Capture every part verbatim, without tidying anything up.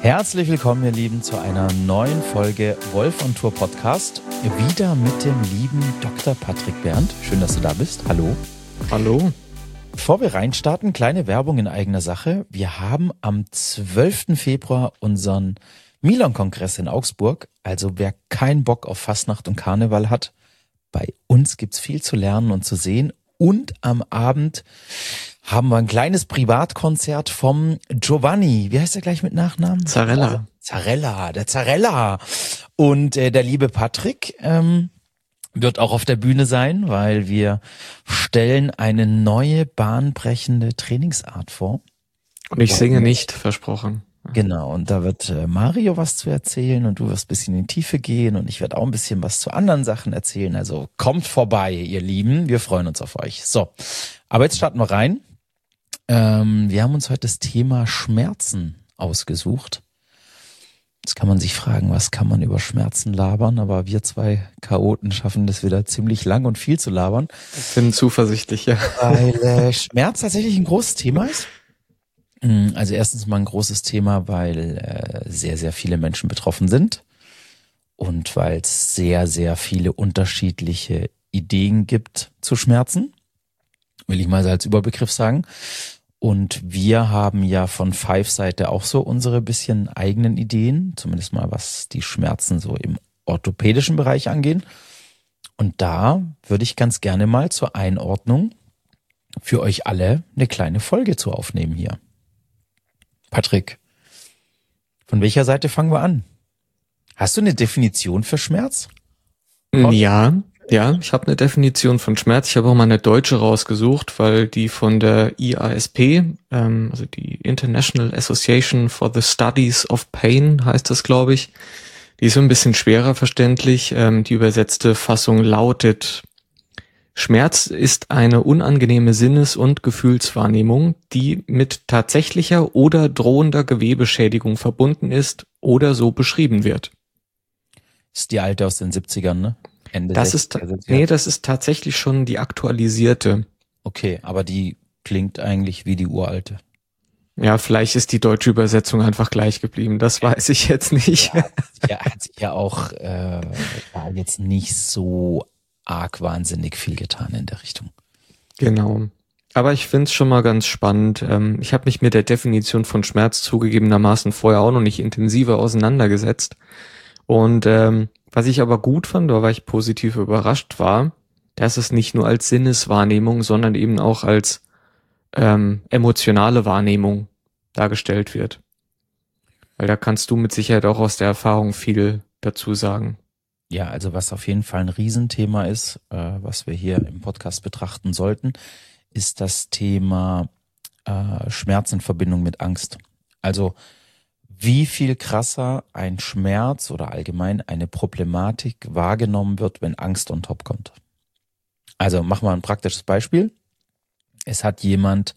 Herzlich willkommen, ihr Lieben, zu einer neuen Folge Wolf on Tour Podcast. Wieder mit dem lieben Doktor Patrick Berndt. Schön, dass du da bist. Hallo. Hallo. Bevor wir reinstarten, kleine Werbung in eigener Sache. Wir haben am zwölften Februar unseren Milon-Kongress in Augsburg. Also wer keinen Bock auf Fastnacht und Karneval hat, bei uns gibt's viel zu lernen und zu sehen. Und am Abend haben wir ein kleines Privatkonzert vom Giovanni. Wie heißt er gleich mit Nachnamen? Zarella. Zarella, der Zarella. Und äh, der liebe Patrick ähm, wird auch auf der Bühne sein, weil wir stellen eine neue, bahnbrechende Trainingsart vor. Und ich singe nicht, versprochen. Genau, und da wird äh, Mario was zu erzählen und du wirst ein bisschen in die Tiefe gehen und ich werde auch ein bisschen was zu anderen Sachen erzählen. Also kommt vorbei, ihr Lieben. Wir freuen uns auf euch. So, aber jetzt starten wir rein. Ähm, wir haben uns heute das Thema Schmerzen ausgesucht. Jetzt kann man sich fragen, was kann man über Schmerzen labern? Aber wir zwei Chaoten schaffen das wieder ziemlich lang und viel zu labern. Ich bin zuversichtlich, ja. Weil äh, Schmerz tatsächlich ein großes Thema ist. Also erstens mal ein großes Thema, weil äh, sehr, sehr viele Menschen betroffen sind und weil es sehr, sehr viele unterschiedliche Ideen gibt zu Schmerzen, will ich mal so als Überbegriff sagen. Und wir haben ja von Five-Seite auch so unsere bisschen eigenen Ideen, zumindest mal was die Schmerzen so im orthopädischen Bereich angehen. Und da würde ich ganz gerne mal zur Einordnung für euch alle eine kleine Folge zu aufnehmen hier. Patrick, von welcher Seite fangen wir an? Hast du eine Definition für Schmerz? Ja, ja, ich habe eine Definition von Schmerz. Ich habe auch mal eine deutsche rausgesucht, weil die von der I A S P, ähm, also die International Association for the Studies of Pain heißt das, glaube ich, die ist so ein bisschen schwerer verständlich. Ähm, die übersetzte Fassung lautet: Schmerz ist eine unangenehme Sinnes- und Gefühlswahrnehmung, die mit tatsächlicher oder drohender Gewebeschädigung verbunden ist oder so beschrieben wird. Ist die alte aus den siebzigern, ne? Ende Das ist, nee, das ist tatsächlich schon die aktualisierte. Okay, aber die klingt eigentlich wie die uralte. Ja, vielleicht ist die deutsche Übersetzung einfach gleich geblieben, das weiß ich jetzt nicht. Ja, ja, hat sich ja auch äh, war jetzt nicht so arg wahnsinnig viel getan in der Richtung. Genau. Aber ich find's schon mal ganz spannend. Ich habe mich mit der Definition von Schmerz zugegebenermaßen vorher auch noch nicht intensiver auseinandergesetzt. Und ähm, was ich aber gut fand, oder war ich positiv überrascht war, dass es nicht nur als Sinneswahrnehmung, sondern eben auch als ähm, emotionale Wahrnehmung dargestellt wird. Weil da kannst du mit Sicherheit auch aus der Erfahrung viel dazu sagen. Ja, also was auf jeden Fall ein Riesenthema ist, äh, was wir hier im Podcast betrachten sollten, ist das Thema äh, Schmerz in Verbindung mit Angst. Also wie viel krasser ein Schmerz oder allgemein eine Problematik wahrgenommen wird, wenn Angst on top kommt. Also machen wir ein praktisches Beispiel. Es hat jemand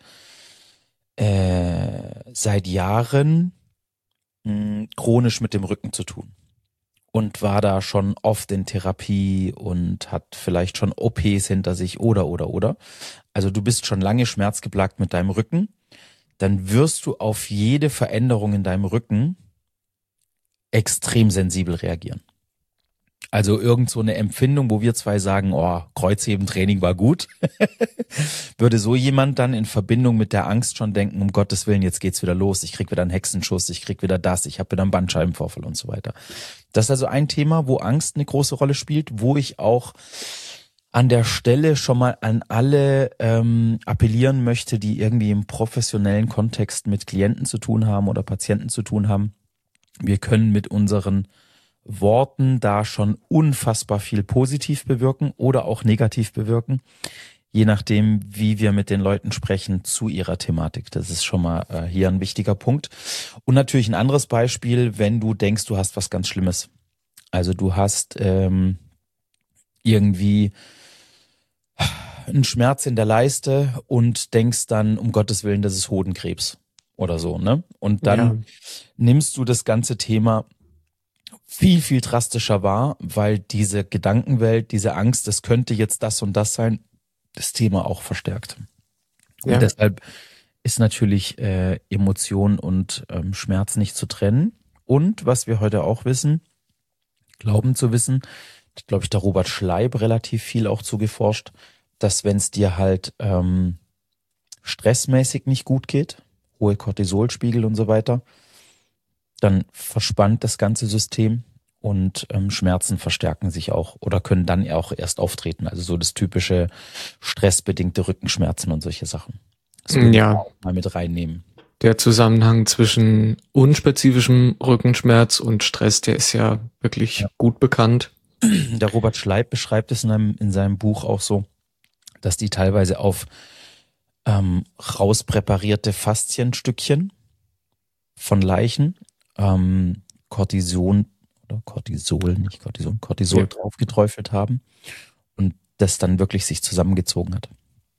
äh, seit Jahren mh, chronisch mit dem Rücken zu tun. Und war da schon oft in Therapie und hat vielleicht schon O Ps hinter sich oder, oder, oder. Also du bist schon lange schmerzgeplagt mit deinem Rücken. Dann wirst du auf jede Veränderung in deinem Rücken extrem sensibel reagieren. Also irgend so eine Empfindung, wo wir zwei sagen, oh, Kreuzheben-Training war gut, würde so jemand dann in Verbindung mit der Angst schon denken, um Gottes Willen, jetzt geht's wieder los, ich krieg wieder einen Hexenschuss, ich krieg wieder das, ich habe wieder einen Bandscheibenvorfall und so weiter. Das ist also ein Thema, wo Angst eine große Rolle spielt, wo ich auch an der Stelle schon mal an alle ähm, appellieren möchte, die irgendwie im professionellen Kontext mit Klienten zu tun haben oder Patienten zu tun haben. Wir können mit unseren Worten da schon unfassbar viel positiv bewirken oder auch negativ bewirken, je nachdem, wie wir mit den Leuten sprechen zu ihrer Thematik. Das ist schon mal äh, hier ein wichtiger Punkt. Und natürlich ein anderes Beispiel, wenn du denkst, du hast was ganz Schlimmes. Also du hast ähm, irgendwie einen Schmerz in der Leiste und denkst dann, um Gottes Willen, das ist Hodenkrebs oder so, ne? Und dann ja. nimmst du das ganze Thema viel, viel drastischer wahr, weil diese Gedankenwelt, diese Angst, das könnte jetzt das und das sein, das Thema auch verstärkt. Und ja. deshalb ist natürlich äh, Emotion und ähm, Schmerz nicht zu trennen. Und was wir heute auch wissen, glauben zu wissen, glaube ich, der Robert Schleib relativ viel auch zugeforscht, dass wenn es dir halt ähm, stressmäßig nicht gut geht, hohe Cortisolspiegel und so weiter, dann verspannt das ganze System und ähm, Schmerzen verstärken sich auch oder können dann auch erst auftreten. Also so das typische stressbedingte Rückenschmerzen und solche Sachen. Das würde Ja. ich auch mal mit reinnehmen. Der Zusammenhang zwischen unspezifischem Rückenschmerz und Stress, der ist ja wirklich Ja. gut bekannt. Der Robert Schleib beschreibt es in, einem, in seinem Buch auch so, dass die teilweise auf ähm, rauspräparierte Faszienstückchen von Leichen ähm, Cortison oder Cortisol, nicht Cortison, Cortisol Ja. drauf geträufelt haben und das dann wirklich sich zusammengezogen hat.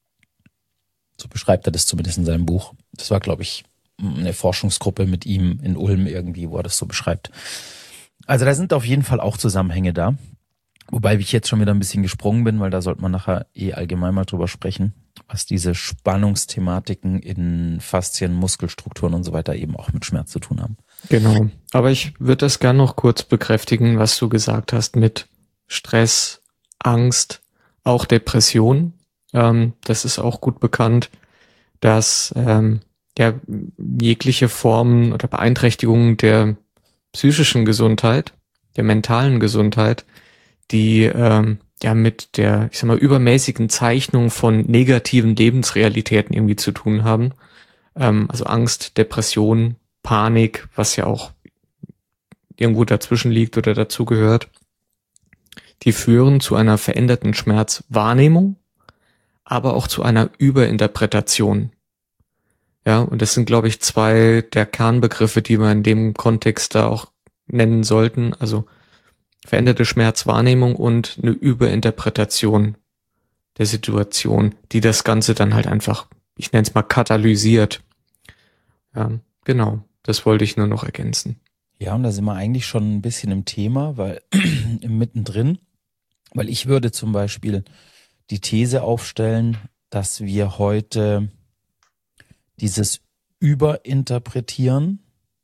So beschreibt er das zumindest in seinem Buch. Das war, glaube ich, eine Forschungsgruppe mit ihm in Ulm irgendwie, wo er das so beschreibt. Also da sind auf jeden Fall auch Zusammenhänge da. Wobei ich jetzt schon wieder ein bisschen gesprungen bin, weil da sollte man nachher eh allgemein mal drüber sprechen, was diese Spannungsthematiken in Faszien, Muskelstrukturen und so weiter eben auch mit Schmerz zu tun haben. Genau. Aber ich würde das gerne noch kurz bekräftigen, was du gesagt hast mit Stress, Angst, auch Depression. Ähm, das ist auch gut bekannt, dass ähm, ja, jegliche Formen oder Beeinträchtigungen der psychischen Gesundheit, der mentalen Gesundheit, die ähm, ja mit der, ich sag mal, übermäßigen Zeichnung von negativen Lebensrealitäten irgendwie zu tun haben. Ähm, also Angst, Depression, Panik, was ja auch irgendwo dazwischen liegt oder dazugehört, die führen zu einer veränderten Schmerzwahrnehmung, aber auch zu einer Überinterpretation. Ja, und das sind, glaube ich, zwei der Kernbegriffe, die wir in dem Kontext da auch nennen sollten. Also veränderte Schmerzwahrnehmung und eine Überinterpretation der Situation, die das Ganze dann halt einfach, ich nenne es mal, katalysiert. Ja, genau, das wollte ich nur noch ergänzen. Ja, und da sind wir eigentlich schon ein bisschen im Thema, weil mittendrin, weil ich würde zum Beispiel die These aufstellen, dass wir heute dieses Überinterpretieren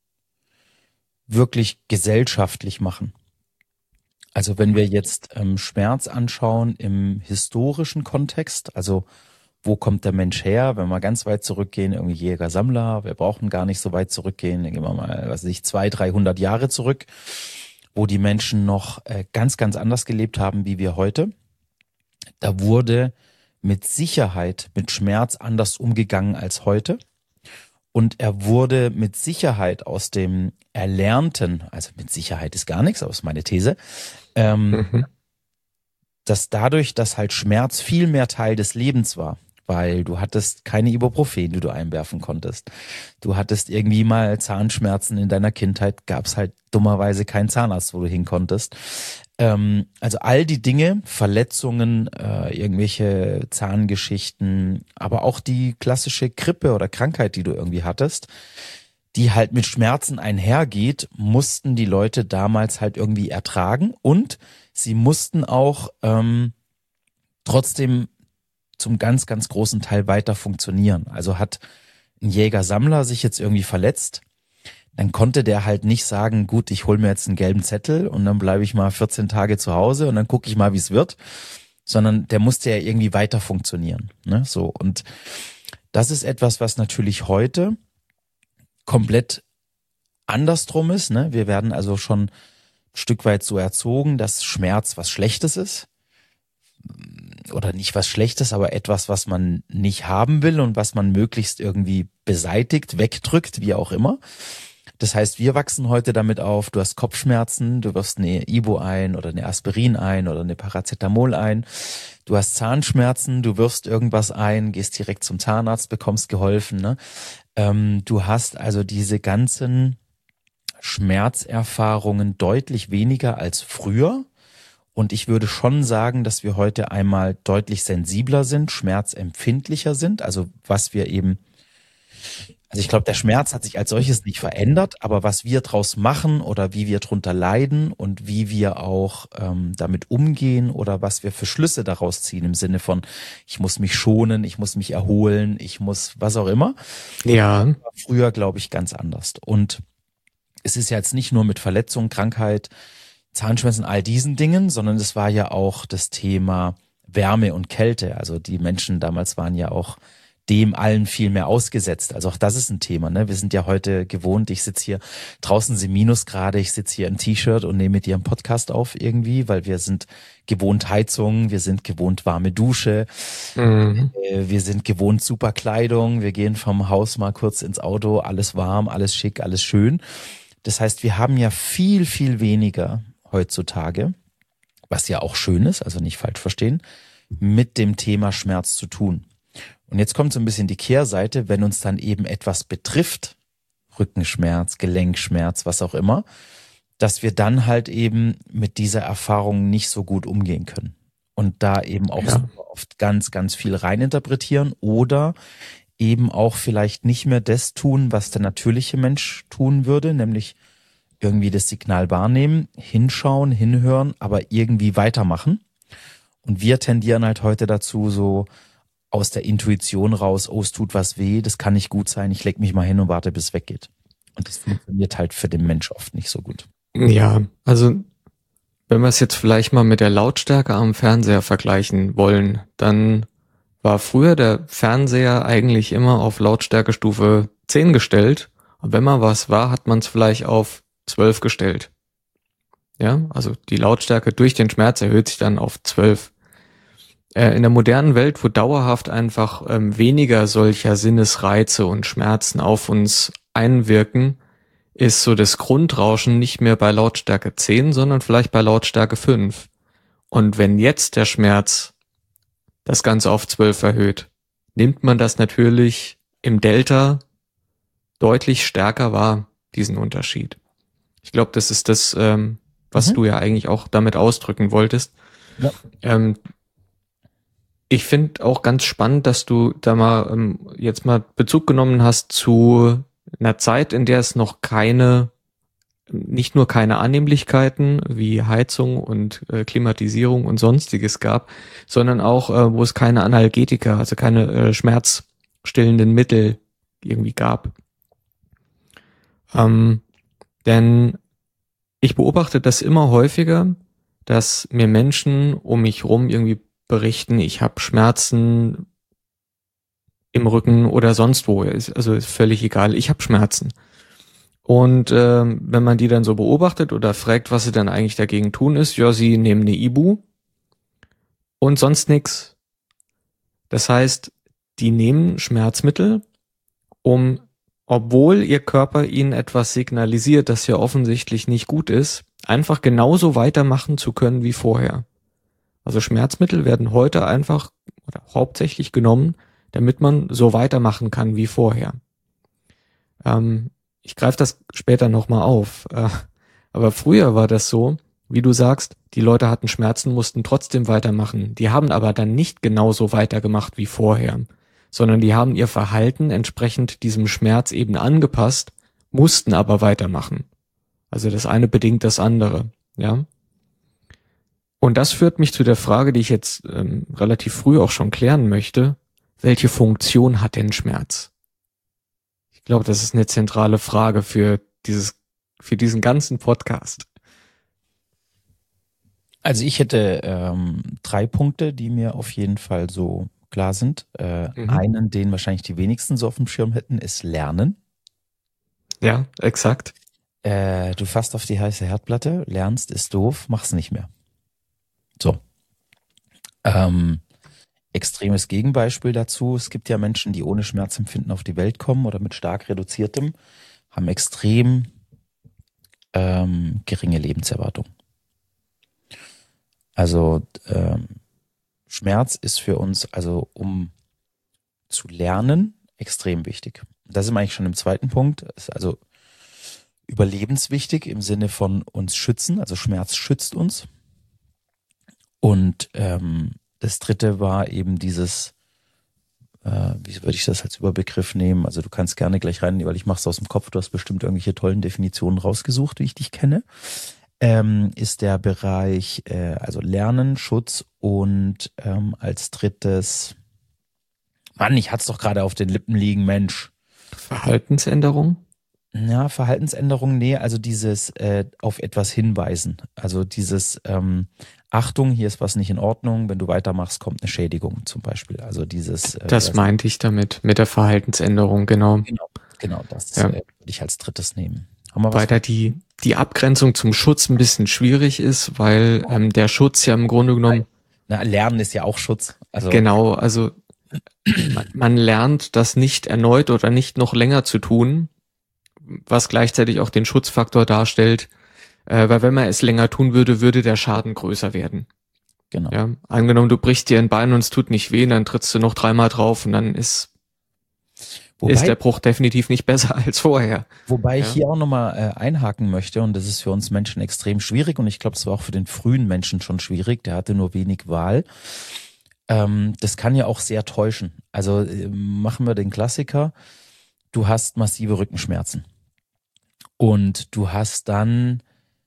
wirklich gesellschaftlich machen. Also wenn wir jetzt ähm, Schmerz anschauen im historischen Kontext, also wo kommt der Mensch her, wenn wir ganz weit zurückgehen, irgendwie Jäger, Sammler, wir brauchen gar nicht so weit zurückgehen, dann gehen wir mal, was weiß ich, zweihundert, dreihundert Jahre zurück, wo die Menschen noch äh, ganz, ganz anders gelebt haben, wie wir heute. Da wurde mit Sicherheit mit Schmerz anders umgegangen als heute. Und er wurde mit Sicherheit aus dem Erlernten, also mit Sicherheit ist gar nichts, aber ist meine These, ähm, Mhm. dass dadurch, dass halt Schmerz viel mehr Teil des Lebens war, weil du hattest keine Ibuprofen, die du einwerfen konntest. Du hattest irgendwie mal Zahnschmerzen in deiner Kindheit, gab es halt dummerweise keinen Zahnarzt, wo du hin konntest. Ähm, also all die Dinge, Verletzungen, äh, irgendwelche Zahngeschichten, aber auch die klassische Grippe oder Krankheit, die du irgendwie hattest, die halt mit Schmerzen einhergeht, mussten die Leute damals halt irgendwie ertragen und sie mussten auch ähm, trotzdem zum ganz, ganz großen Teil weiter funktionieren. Also hat ein Jäger-Sammler sich jetzt irgendwie verletzt, dann konnte der halt nicht sagen, gut, ich hole mir jetzt einen gelben Zettel und dann bleibe ich mal vierzehn Tage zu Hause und dann gucke ich mal, wie es wird, sondern der musste ja irgendwie weiter funktionieren. Ne? So, und das ist etwas, was natürlich heute komplett andersrum ist. Ne? Wir werden also schon ein Stück weit so erzogen, dass Schmerz was Schlechtes ist. Oder nicht was Schlechtes, aber etwas, was man nicht haben will und was man möglichst irgendwie beseitigt, wegdrückt, wie auch immer. Das heißt, wir wachsen heute damit auf, du hast Kopfschmerzen, du wirfst eine Ibo ein oder eine Aspirin ein oder eine Paracetamol ein. Du hast Zahnschmerzen, du wirfst irgendwas ein, gehst direkt zum Zahnarzt, bekommst geholfen. Ne? Ähm, du hast also diese ganzen Schmerzerfahrungen deutlich weniger als früher. Und ich würde schon sagen, dass wir heute einmal deutlich sensibler sind, schmerzempfindlicher sind. Also was wir eben Also ich glaube, der Schmerz hat sich als solches nicht verändert, aber was wir draus machen oder wie wir drunter leiden und wie wir auch ähm, damit umgehen oder was wir für Schlüsse daraus ziehen im Sinne von, ich muss mich schonen, ich muss mich erholen, ich muss was auch immer. Ja. War früher, glaube ich, ganz anders. Und es ist ja jetzt nicht nur mit Verletzung, Krankheit, Zahnschmerzen, all diesen Dingen, sondern es war ja auch das Thema Wärme und Kälte. Also die Menschen damals waren ja auch dem allen viel mehr ausgesetzt. Also auch das ist ein Thema. Ne? Wir sind ja heute gewohnt, ich sitze hier, draußen sind Minusgrade, ich sitze hier im T-Shirt und nehme mit dir einen Podcast auf irgendwie, weil wir sind gewohnt Heizung, wir sind gewohnt warme Dusche, Mhm. äh, wir sind gewohnt super Kleidung, wir gehen vom Haus mal kurz ins Auto, alles warm, alles schick, alles schön. Das heißt, wir haben ja viel, viel weniger heutzutage, was ja auch schön ist, also nicht falsch verstehen, mit dem Thema Schmerz zu tun. Und jetzt kommt so ein bisschen die Kehrseite, wenn uns dann eben etwas betrifft, Rückenschmerz, Gelenkschmerz, was auch immer, dass wir dann halt eben mit dieser Erfahrung nicht so gut umgehen können. Und da eben auch Ja. super oft ganz, ganz viel reininterpretieren oder eben auch vielleicht nicht mehr das tun, was der natürliche Mensch tun würde, nämlich irgendwie das Signal wahrnehmen, hinschauen, hinhören, aber irgendwie weitermachen. Und wir tendieren halt heute dazu, so aus der Intuition raus, oh, es tut was weh, das kann nicht gut sein, ich leg mich mal hin und warte, bis es weggeht. Und das funktioniert halt für den Mensch oft nicht so gut. Ja, also wenn wir es jetzt vielleicht mal mit der Lautstärke am Fernseher vergleichen wollen, dann war früher der Fernseher eigentlich immer auf Lautstärkestufe zehn gestellt. Und wenn mal was war, hat man es vielleicht auf zwölf gestellt. Ja, also die Lautstärke durch den Schmerz erhöht sich dann auf zwölf. Äh, in der modernen Welt, wo dauerhaft einfach ähm, weniger solcher Sinnesreize und Schmerzen auf uns einwirken, ist so das Grundrauschen nicht mehr bei Lautstärke zehn, sondern vielleicht bei Lautstärke fünf. Und wenn jetzt der Schmerz das Ganze auf zwölf erhöht, nimmt man das natürlich im Delta deutlich stärker wahr, diesen Unterschied. Ich glaube, das ist das, ähm, was Mhm. du ja eigentlich auch damit ausdrücken wolltest. Ja. Ähm, ich finde auch ganz spannend, dass du da mal ähm, jetzt mal Bezug genommen hast zu einer Zeit, in der es noch keine, nicht nur keine Annehmlichkeiten wie Heizung und äh, Klimatisierung und sonstiges gab, sondern auch, äh, wo es keine Analgetika, also keine äh, schmerzstillenden Mittel irgendwie gab. Ähm, denn ich beobachte das immer häufiger, dass mir Menschen um mich rum irgendwie berichten, ich habe Schmerzen im Rücken oder sonst wo. Also ist völlig egal, ich habe Schmerzen. Und ähm, wenn man die dann so beobachtet oder fragt, was sie dann eigentlich dagegen tun ist, ja, sie nehmen eine Ibu und sonst nix. Das heißt, die nehmen Schmerzmittel, um, obwohl ihr Körper ihnen etwas signalisiert, das ja offensichtlich nicht gut ist, einfach genauso weitermachen zu können wie vorher. Also Schmerzmittel werden heute einfach oder hauptsächlich genommen, damit man so weitermachen kann wie vorher. Ähm, ich greife das später nochmal auf. Äh, aber früher war das so, wie du sagst, die Leute hatten Schmerzen, mussten trotzdem weitermachen. Die haben aber dann nicht genauso weitergemacht wie vorher, sondern die haben ihr Verhalten entsprechend diesem Schmerz eben angepasst, mussten aber weitermachen. Also das eine bedingt das andere, ja. Und das führt mich zu der Frage, die ich jetzt ähm, relativ früh auch schon klären möchte. Welche Funktion hat denn Schmerz? Ich glaube, das ist eine zentrale Frage für dieses, für diesen ganzen Podcast. Also ich hätte ähm, drei Punkte, die mir auf jeden Fall so klar sind. Äh, Mhm. Einen, den wahrscheinlich die wenigsten so auf dem Schirm hätten, ist Lernen. Ja, exakt. Äh, du fasst auf die heiße Herdplatte, lernst, ist doof, mach's nicht mehr. So. Ähm, extremes Gegenbeispiel dazu. Es gibt ja Menschen, die ohne Schmerzempfinden auf die Welt kommen oder mit stark reduziertem, haben extrem ähm, geringe Lebenserwartung. Also ähm, Schmerz ist für uns, also um zu lernen, extrem wichtig. Da sind wir eigentlich schon im zweiten Punkt. Ist also überlebenswichtig im Sinne von uns schützen. Also Schmerz schützt uns. Und ähm, das dritte war eben dieses äh, wie würde ich das als Überbegriff nehmen? Also du kannst gerne gleich rein, weil ich mache es aus dem Kopf, du hast bestimmt irgendwelche tollen Definitionen rausgesucht, wie ich dich kenne. Ähm, ist der Bereich, äh, also Lernen, Schutz und ähm, als drittes, Mann, ich hatte es doch gerade auf den Lippen liegen, Mensch. Verhaltensänderung? Ja, Verhaltensänderung, nee, also dieses äh, auf etwas hinweisen. Also dieses ähm, Achtung, hier ist was nicht in Ordnung, wenn du weitermachst, kommt eine Schädigung zum Beispiel. Also dieses äh, Das meinte ich damit, mit der Verhaltensänderung, genau. Genau, genau das Ja. äh, würde ich als drittes nehmen. Haben wir was? Weil da die, die Abgrenzung zum Schutz ein bisschen schwierig ist, weil ähm, der Schutz ja im Grunde genommen... Na, Lernen ist ja auch Schutz. Also Genau, also man, man lernt das nicht erneut oder nicht noch länger zu tun, was gleichzeitig auch den Schutzfaktor darstellt, äh, weil wenn man es länger tun würde, würde der Schaden größer werden. Genau. Ja, angenommen, du brichst dir ein Bein und es tut nicht weh, dann trittst du noch dreimal drauf und dann ist, Wobei, ist der Bruch definitiv nicht besser als vorher. wobei Ja. ich hier auch nochmal äh, einhaken möchte, und das ist für uns Menschen extrem schwierig, und ich glaube, es war auch für den frühen Menschen schon schwierig, der hatte nur wenig Wahl. Ähm, das kann ja auch sehr täuschen. Also äh, machen wir den Klassiker, du hast massive Rückenschmerzen und du hast dann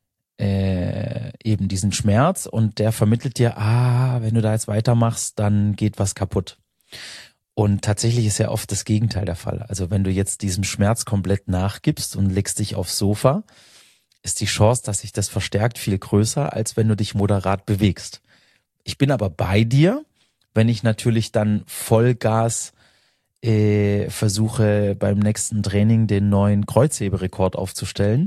äh, eben diesen Schmerz und der vermittelt dir, ah, wenn du da jetzt weitermachst, dann geht was kaputt. Und tatsächlich ist ja oft das Gegenteil der Fall. Also wenn du jetzt diesem Schmerz komplett nachgibst und legst dich aufs Sofa, ist die Chance, dass sich das verstärkt, viel größer, als wenn du dich moderat bewegst. Ich bin aber bei dir, wenn ich natürlich dann Vollgas äh, versuche, beim nächsten Training den neuen Kreuzheberekord aufzustellen,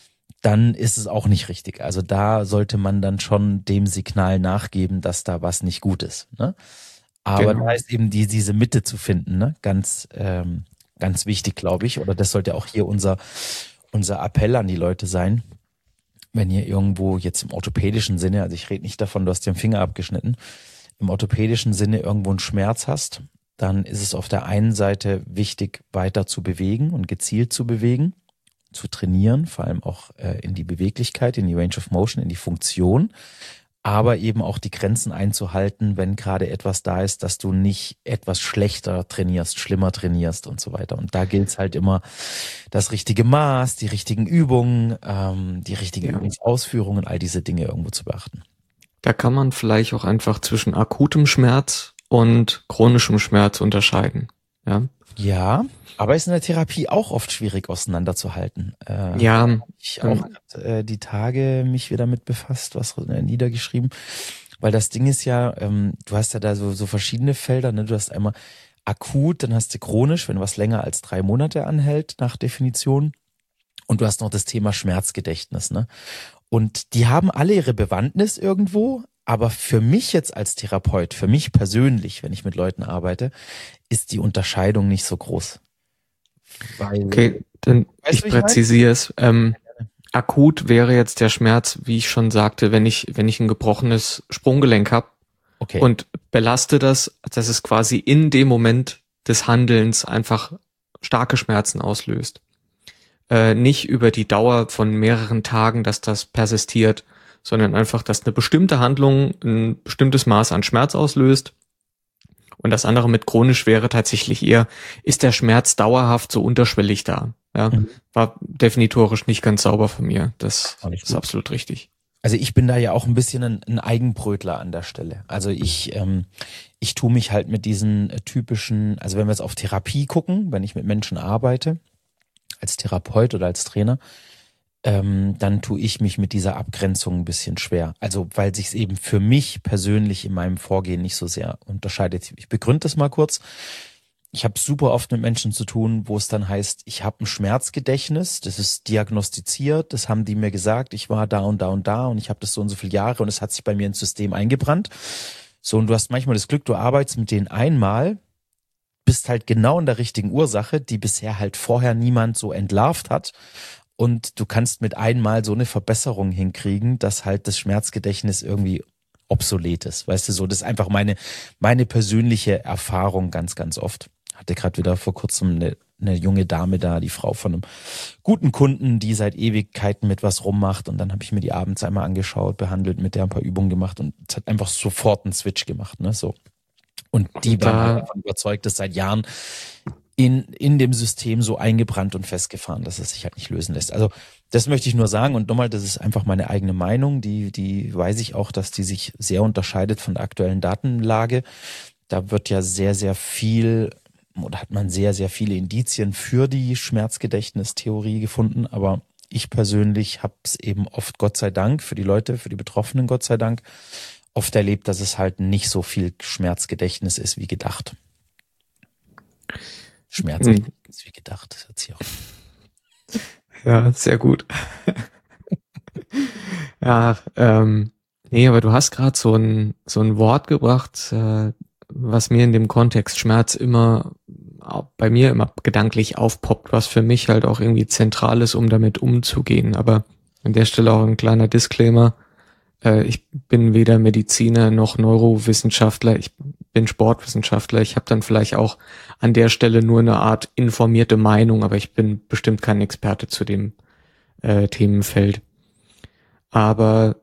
dann ist es auch nicht richtig. Also da sollte man dann schon dem Signal nachgeben, dass da was nicht gut ist. Ne? Aber Genau. da ist eben die, diese Mitte zu finden, ne? Ganz, ähm, ganz wichtig, glaube ich. Oder das sollte auch hier unser, unser Appell an die Leute sein. Wenn ihr irgendwo jetzt im orthopädischen Sinne, also ich rede nicht davon, du hast den Finger abgeschnitten, im orthopädischen Sinne irgendwo einen Schmerz hast, dann ist es auf der einen Seite wichtig, weiter zu bewegen und gezielt zu bewegen, zu trainieren, vor allem auch äh, in die Beweglichkeit, in die Range of Motion, in die Funktion, aber eben auch die Grenzen einzuhalten, wenn gerade etwas da ist, dass du nicht etwas schlechter trainierst, schlimmer trainierst und so weiter. Und da gilt es halt immer, das richtige Maß, die richtigen Übungen, ähm, die richtige Ja. Übungsausführung, all diese Dinge irgendwo zu beachten. Da kann man vielleicht auch einfach zwischen akutem Schmerz und chronischem Schmerz unterscheiden. Ja, Ja, aber ist in der Therapie auch oft schwierig auseinanderzuhalten. Äh, ja Ich auch äh, die Tage mich wieder mit befasst, was äh, niedergeschrieben, weil das Ding ist ja, ähm, du hast ja da so, so verschiedene Felder, ne? Du hast einmal akut, dann hast du chronisch, wenn was länger als drei Monate anhält, nach Definition. Und du hast noch das Thema Schmerzgedächtnis, ne? Und die haben alle ihre Bewandtnis irgendwo, aber für mich jetzt als Therapeut, für mich persönlich, wenn ich mit Leuten arbeite, ist die Unterscheidung nicht so groß. Weil, okay, dann Weißt ich du, wie ich meine? präzisiere es. Ähm, akut wäre jetzt der Schmerz, wie ich schon sagte, wenn ich wenn ich ein gebrochenes Sprunggelenk habe okay. und belaste das, dass es quasi in dem Moment des Handelns einfach starke Schmerzen auslöst. Äh, nicht über die Dauer von mehreren Tagen, dass das persistiert, sondern einfach, dass eine bestimmte Handlung ein bestimmtes Maß an Schmerz auslöst. Und das andere mit chronisch wäre tatsächlich eher, ist der Schmerz dauerhaft so unterschwellig da? Ja, Mhm. war definitorisch nicht ganz sauber von mir. Das Auch nicht ist gut. absolut richtig. Also ich bin da ja auch ein bisschen ein, ein Eigenbrötler an der Stelle. Also ich, ähm, ich tue mich halt mit diesen äh, typischen, also wenn wir jetzt auf Therapie gucken, wenn ich mit Menschen arbeite, als Therapeut oder als Trainer, ähm, dann tue ich mich mit dieser Abgrenzung ein bisschen schwer. Also weil sich es eben für mich persönlich in meinem Vorgehen nicht so sehr unterscheidet. Ich begründe das mal kurz. Ich habe super oft mit Menschen zu tun, wo es dann heißt, ich habe ein Schmerzgedächtnis, das ist diagnostiziert, das haben die mir gesagt, ich war da und da und da und ich habe das so und so viele Jahre und es hat sich bei mir ins System eingebrannt. So, und du hast manchmal das Glück, du arbeitest mit denen einmal, bist halt genau in der richtigen Ursache, die bisher halt vorher niemand so entlarvt hat. Und du kannst mit einmal so eine Verbesserung hinkriegen, dass halt das Schmerzgedächtnis irgendwie obsolet ist. Weißt du, so, das ist einfach meine, meine persönliche Erfahrung ganz, ganz oft. Hatte gerade wieder vor kurzem eine, eine junge Dame da, die Frau von einem guten Kunden, die seit Ewigkeiten mit was rummacht. Und dann habe ich mir die abends einmal angeschaut, behandelt, mit der ein paar Übungen gemacht und es hat einfach sofort einen Switch gemacht, ne, so. Und die Da- waren halt davon überzeugt, das seit Jahren in, in dem System so eingebrannt und festgefahren, dass es sich halt nicht lösen lässt. Also das möchte ich nur sagen und nochmal, das ist einfach meine eigene Meinung, die, die weiß ich auch, dass die sich sehr unterscheidet von der aktuellen Datenlage. Da wird ja sehr, sehr viel oder hat man sehr, sehr viele Indizien für die Schmerzgedächtnistheorie gefunden, aber ich persönlich habe es eben oft, Gott sei Dank, für die Leute, für die Betroffenen, Gott sei Dank, oft erlebt, dass es halt nicht so viel Schmerzgedächtnis ist wie gedacht. Schmerzgedächtnis wie gedacht, das hört sich auch. Ja, sehr gut. Ja, ähm, nee, aber du hast gerade so ein so ein Wort gebracht, äh, was mir in dem Kontext Schmerz immer auch bei mir immer gedanklich aufpoppt, was für mich halt auch irgendwie zentral ist, um damit umzugehen. Aber an der Stelle auch ein kleiner Disclaimer. Äh, ich bin weder Mediziner noch Neurowissenschaftler, ich bin Sportwissenschaftler. Ich habe dann vielleicht auch an der Stelle nur eine Art informierte Meinung, aber ich bin bestimmt kein Experte zu dem äh, Themenfeld. Aber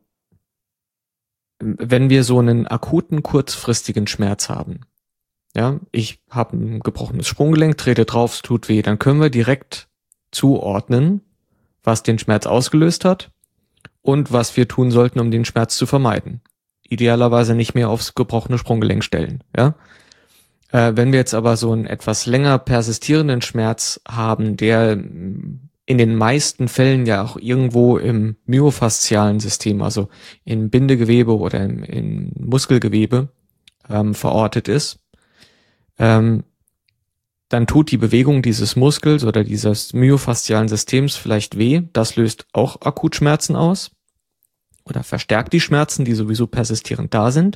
wenn wir so einen akuten, kurzfristigen Schmerz haben, ja, ich habe ein gebrochenes Sprunggelenk, trete drauf, es tut weh, dann können wir direkt zuordnen, was den Schmerz ausgelöst hat und was wir tun sollten, um den Schmerz zu vermeiden. Idealerweise nicht mehr aufs gebrochene Sprunggelenk stellen, ja. Äh, wenn wir jetzt aber so einen etwas länger persistierenden Schmerz haben, der in den meisten Fällen ja auch irgendwo im myofaszialen System, also im Bindegewebe oder im, im Muskelgewebe ähm, verortet ist, ähm, dann tut die Bewegung dieses Muskels oder dieses myofaszialen Systems vielleicht weh. Das löst auch akut Schmerzen aus oder verstärkt die Schmerzen, die sowieso persistierend da sind.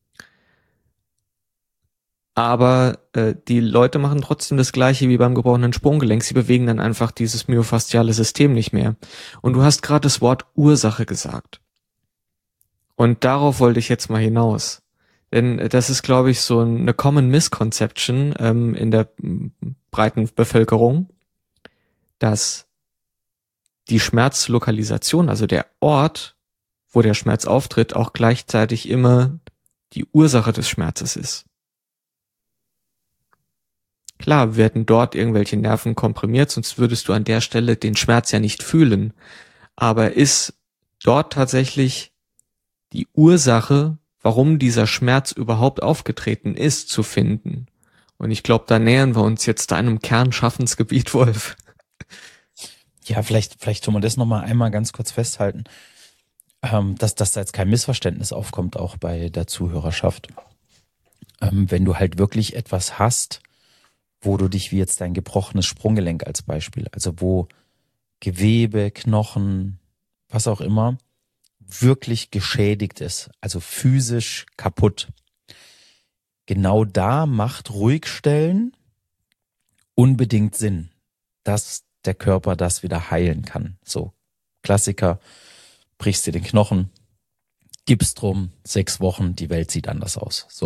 Aber äh, die Leute machen trotzdem das Gleiche wie beim gebrochenen Sprunggelenk. Sie bewegen dann einfach dieses myofasziale System nicht mehr. Und du hast gerade das Wort Ursache gesagt. Und darauf wollte ich jetzt mal hinaus. Denn das ist, glaube ich, so eine Common Misconception ähm, in der m, breiten Bevölkerung, dass die Schmerzlokalisation, also der Ort, wo der Schmerz auftritt, auch gleichzeitig immer die Ursache des Schmerzes ist. Klar werden dort irgendwelche Nerven komprimiert, sonst würdest du an der Stelle den Schmerz ja nicht fühlen. Aber ist dort tatsächlich die Ursache, warum dieser Schmerz überhaupt aufgetreten ist, zu finden? Und ich glaube, da nähern wir uns jetzt deinem Kernschaffensgebiet, Wolf. Ja, vielleicht, vielleicht tun wir das nochmal einmal ganz kurz festhalten, ähm, dass, dass da jetzt kein Missverständnis aufkommt, auch bei der Zuhörerschaft. Ähm, wenn du halt wirklich etwas hast, wo du dich, wie jetzt dein gebrochenes Sprunggelenk als Beispiel, also wo Gewebe, Knochen, was auch immer, wirklich geschädigt ist, also physisch kaputt. Genau da macht Ruhigstellen unbedingt Sinn, dass der Körper das wieder heilen kann. So, Klassiker, brichst dir den Knochen, gibst drum, sechs Wochen, die Welt sieht anders aus. So,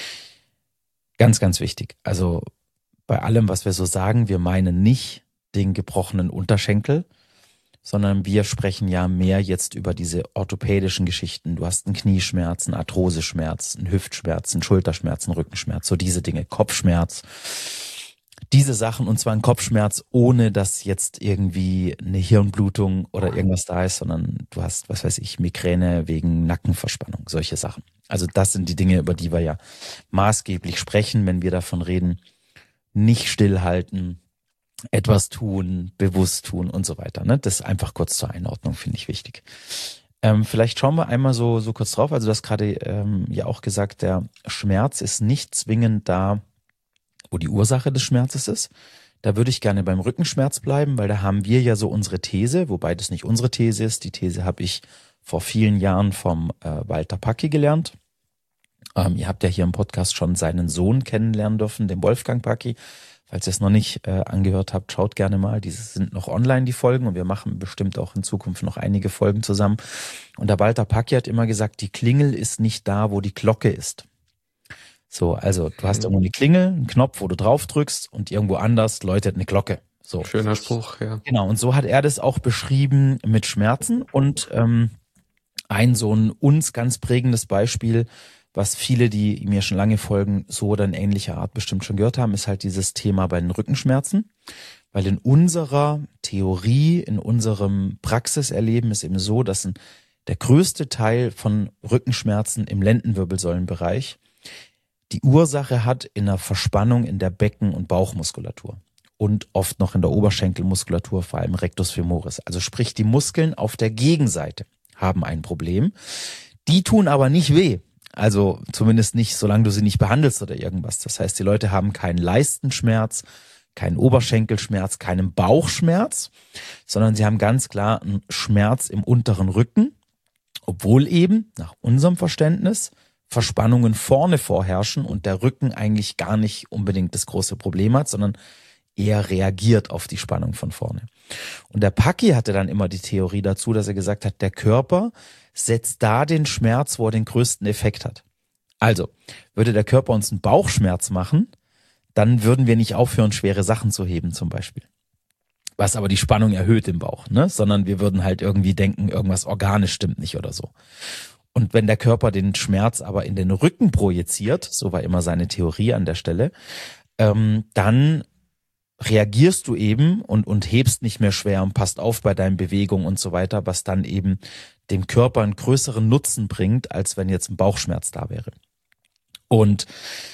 ganz, ganz wichtig. Also bei allem, was wir so sagen, wir meinen nicht den gebrochenen Unterschenkel, sondern wir sprechen ja mehr jetzt über diese orthopädischen Geschichten. Du hast einen Knieschmerz, einen Arthroseschmerz, einen Hüftschmerz, einen Schulterschmerz, einen Rückenschmerz, so diese Dinge, Kopfschmerz. Diese Sachen, und zwar ein Kopfschmerz, ohne dass jetzt irgendwie eine Hirnblutung oder irgendwas da ist, sondern du hast, was weiß ich, Migräne wegen Nackenverspannung, solche Sachen. Also das sind die Dinge, über die wir ja maßgeblich sprechen, wenn wir davon reden, nicht stillhalten, etwas tun, bewusst tun und so weiter. Ne? Das einfach kurz zur Einordnung, finde ich wichtig. Ähm, vielleicht schauen wir einmal so, so kurz drauf. Also du hast gerade ähm, ja auch gesagt, der Schmerz ist nicht zwingend da, wo die Ursache des Schmerzes ist. Da würde ich gerne beim Rückenschmerz bleiben, weil da haben wir ja so unsere These, wobei das nicht unsere These ist. Die These habe ich vor vielen Jahren vom äh, Walter Packi gelernt. Ähm, ihr habt ja hier im Podcast schon seinen Sohn kennenlernen dürfen, den Wolfgang Packi. Falls ihr es noch nicht äh, angehört habt, schaut gerne mal. Diese sind noch online, die Folgen, und wir machen bestimmt auch in Zukunft noch einige Folgen zusammen. Und der Walter Packi hat immer gesagt, die Klingel ist nicht da, wo die Glocke ist. So, also du hast irgendwo eine Klingel, einen Knopf, wo du drauf drückst, und irgendwo anders läutet eine Glocke. So. Schöner Spruch, ja. Genau, und so hat er das auch beschrieben mit Schmerzen. Und ähm, ein so ein uns ganz prägendes Beispiel was viele, die mir schon lange folgen, so oder in ähnlicher Art bestimmt schon gehört haben, ist halt dieses Thema bei den Rückenschmerzen. Weil in unserer Theorie, in unserem Praxiserleben ist eben so, dass ein, der größte Teil von Rückenschmerzen im Lendenwirbelsäulenbereich die Ursache hat in einer Verspannung in der Becken- und Bauchmuskulatur und oft noch in der Oberschenkelmuskulatur, vor allem Rectus femoris. Also sprich, die Muskeln auf der Gegenseite haben ein Problem. Die tun aber nicht weh. Also zumindest nicht, solange du sie nicht behandelst oder irgendwas. Das heißt, die Leute haben keinen Leistenschmerz, keinen Oberschenkelschmerz, keinen Bauchschmerz, sondern sie haben ganz klar einen Schmerz im unteren Rücken, obwohl eben nach unserem Verständnis Verspannungen vorne vorherrschen und der Rücken eigentlich gar nicht unbedingt das große Problem hat, sondern eher reagiert auf die Spannung von vorne. Und der Paki hatte dann immer die Theorie dazu, dass er gesagt hat, der Körper setzt da den Schmerz, wo er den größten Effekt hat. Also, würde der Körper uns einen Bauchschmerz machen, dann würden wir nicht aufhören, schwere Sachen zu heben zum Beispiel. Was aber die Spannung erhöht im Bauch, ne? Sondern wir würden halt irgendwie denken, irgendwas organisch stimmt nicht oder so. Und wenn der Körper den Schmerz aber in den Rücken projiziert, so war immer seine Theorie an der Stelle, ähm, dann reagierst du eben und, und hebst nicht mehr schwer und passt auf bei deinen Bewegungen und so weiter, was dann eben dem Körper einen größeren Nutzen bringt, als wenn jetzt ein Bauchschmerz da wäre. Und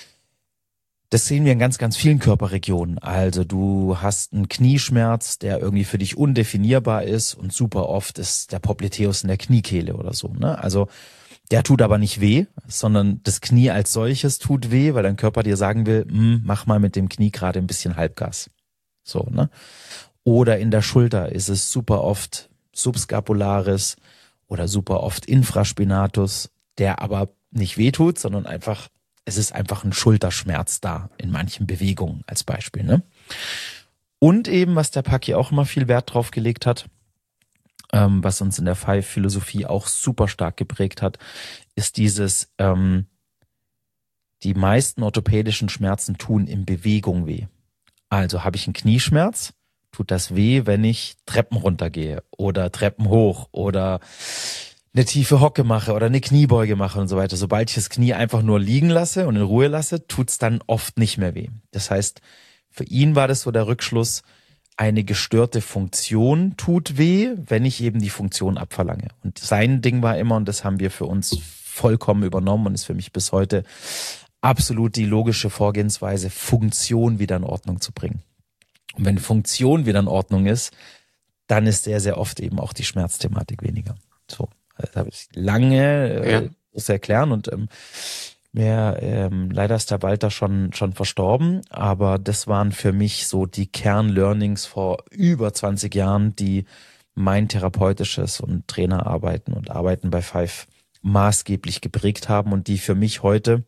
das sehen wir in ganz, ganz vielen Körperregionen. Also du hast einen Knieschmerz, der irgendwie für dich undefinierbar ist und super oft ist der Popliteus in der Kniekehle oder so, ne? Also der tut aber nicht weh, sondern das Knie als solches tut weh, weil dein Körper dir sagen will, mach mal mit dem Knie gerade ein bisschen Halbgas. So, ne? Oder in der Schulter ist es super oft Subscapularis oder super oft Infraspinatus, der aber nicht wehtut, sondern einfach, es ist einfach ein Schulterschmerz da in manchen Bewegungen als Beispiel, ne? Und eben, was der Paki auch immer viel Wert drauf gelegt hat, ähm, was uns in der Five-Philosophie auch super stark geprägt hat, ist dieses, ähm, die meisten orthopädischen Schmerzen tun in Bewegung weh. Also habe ich einen Knieschmerz, tut das weh, wenn ich Treppen runtergehe oder Treppen hoch oder eine tiefe Hocke mache oder eine Kniebeuge mache und so weiter. Sobald ich das Knie einfach nur liegen lasse und in Ruhe lasse, tut's dann oft nicht mehr weh. Das heißt, für ihn war das so der Rückschluss, eine gestörte Funktion tut weh, wenn ich eben die Funktion abverlange. Und sein Ding war immer, und das haben wir für uns vollkommen übernommen und ist für mich bis heute absolut die logische Vorgehensweise, Funktion wieder in Ordnung zu bringen. Und wenn Funktion wieder in Ordnung ist, dann ist sehr, sehr oft eben auch die Schmerzthematik weniger. So, das habe ich lange äh, Ja. das erklären und ähm, mehr, ähm, leider ist der Walter schon schon verstorben, aber das waren für mich so die Kernlearnings vor über zwanzig Jahren, die mein therapeutisches und Trainerarbeiten und Arbeiten bei Five maßgeblich geprägt haben und die für mich heute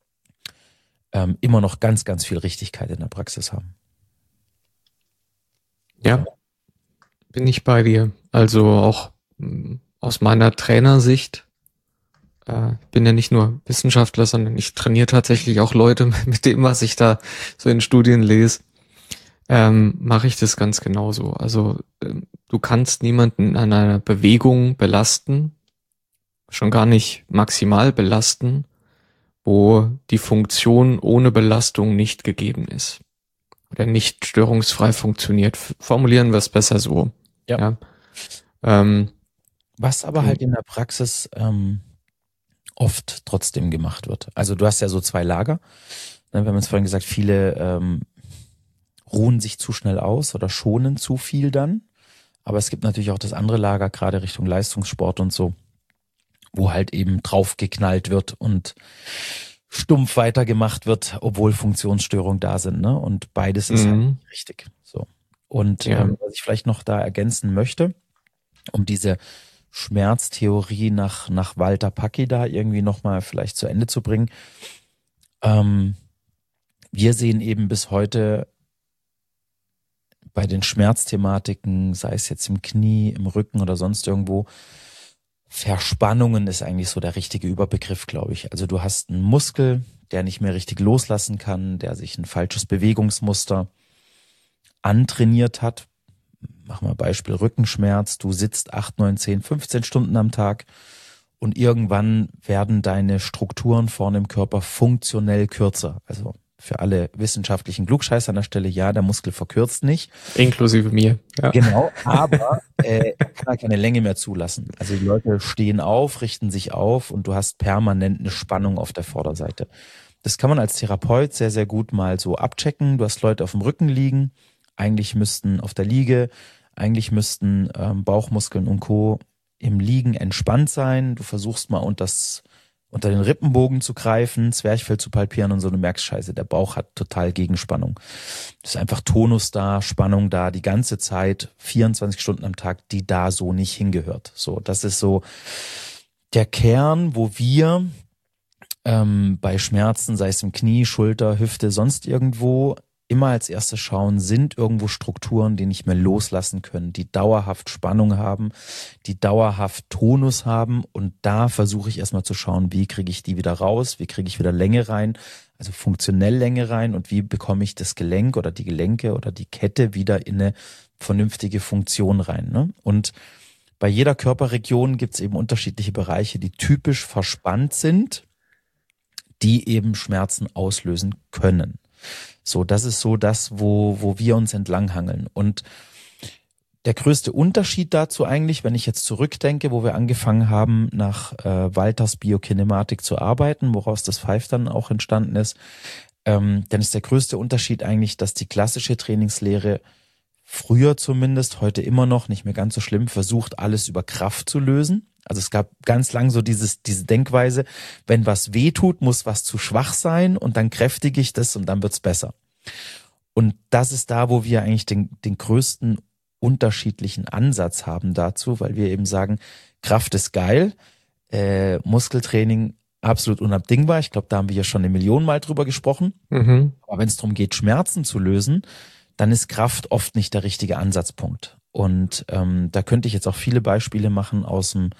ähm, immer noch ganz, ganz viel Richtigkeit in der Praxis haben. Ja, bin ich bei dir. Also auch mh, aus meiner Trainersicht, äh, bin ja nicht nur Wissenschaftler, sondern ich trainiere tatsächlich auch Leute mit dem, was ich da so in Studien lese, ähm, mache ich das ganz genauso. Also ähm, du kannst niemanden an einer Bewegung belasten, schon gar nicht maximal belasten, wo die Funktion ohne Belastung nicht gegeben ist oder nicht störungsfrei funktioniert. F- Formulieren wir es besser so. Ja. Ja. Ähm, Was aber halt in der Praxis ähm, oft trotzdem gemacht wird. Also du hast ja so zwei Lager. Ne, wir haben jetzt vorhin gesagt, viele ähm, ruhen sich zu schnell aus oder schonen zu viel dann. Aber es gibt natürlich auch das andere Lager, gerade Richtung Leistungssport und so, wo halt eben draufgeknallt wird und stumpf weitergemacht wird, obwohl Funktionsstörungen da sind, ne? Und beides ist halt Mhm. nicht richtig. So. Und Ja. ähm, was ich vielleicht noch da ergänzen möchte, um diese Schmerztheorie nach nach Walter Paki da irgendwie nochmal vielleicht zu Ende zu bringen. Ähm, wir sehen eben bis heute bei den Schmerzthematiken, sei es jetzt im Knie, im Rücken oder sonst irgendwo, Verspannungen ist eigentlich so der richtige Überbegriff, glaube ich. Also du hast einen Muskel, der nicht mehr richtig loslassen kann, der sich ein falsches Bewegungsmuster antrainiert hat. Mach mal Beispiel Rückenschmerz. Du sitzt acht, neun, zehn, fünfzehn Stunden am Tag und irgendwann werden deine Strukturen vorne im Körper funktionell kürzer. Also für alle wissenschaftlichen Klugscheißer an der Stelle, ja, der Muskel verkürzt nicht. Inklusive mir. Ja. Genau, aber äh, er kann halt keine Länge mehr zulassen. Also die Leute stehen auf, richten sich auf und du hast permanent eine Spannung auf der Vorderseite. Das kann man als Therapeut sehr, sehr gut mal so abchecken. Du hast Leute auf dem Rücken liegen, eigentlich müssten auf der Liege, eigentlich müssten ähm, Bauchmuskeln und Co. im Liegen entspannt sein. Du versuchst mal unter das unter den Rippenbogen zu greifen, Zwerchfell zu palpieren und so, du merkst, scheiße, der Bauch hat total Gegenspannung. Es ist einfach Tonus da, Spannung da, die ganze Zeit, vierundzwanzig Stunden am Tag, die da so nicht hingehört. So, das ist so der Kern, wo wir ähm, bei Schmerzen, sei es im Knie, Schulter, Hüfte, sonst irgendwo, immer als erstes schauen, sind irgendwo Strukturen, die nicht mehr loslassen können, die dauerhaft Spannung haben, die dauerhaft Tonus haben und da versuche ich erstmal zu schauen, wie kriege ich die wieder raus, wie kriege ich wieder Länge rein, also funktionell Länge rein und wie bekomme ich das Gelenk oder die Gelenke oder die Kette wieder in eine vernünftige Funktion rein. Ne? Und bei jeder Körperregion gibt es eben unterschiedliche Bereiche, die typisch verspannt sind, die eben Schmerzen auslösen können. So, das ist so das, wo, wo wir uns entlanghangeln. Und der größte Unterschied dazu eigentlich, wenn ich jetzt zurückdenke, wo wir angefangen haben, nach äh, Walters Biokinematik zu arbeiten, woraus das Five dann auch entstanden ist, ähm, dann ist der größte Unterschied eigentlich, dass die klassische Trainingslehre früher zumindest, heute immer noch, nicht mehr ganz so schlimm, versucht, alles über Kraft zu lösen. Also es gab ganz lang so dieses, diese Denkweise, wenn was weh tut, muss was zu schwach sein und dann kräftige ich das und dann wird's besser. Und das ist da, wo wir eigentlich den, den größten unterschiedlichen Ansatz haben dazu, weil wir eben sagen, Kraft ist geil, äh, Muskeltraining absolut unabdingbar. Ich glaube, da haben wir ja schon eine Million Mal drüber gesprochen. Mhm. Aber wenn es darum geht, Schmerzen zu lösen, dann ist Kraft oft nicht der richtige Ansatzpunkt. Und ähm, da könnte ich jetzt auch viele Beispiele machen aus dem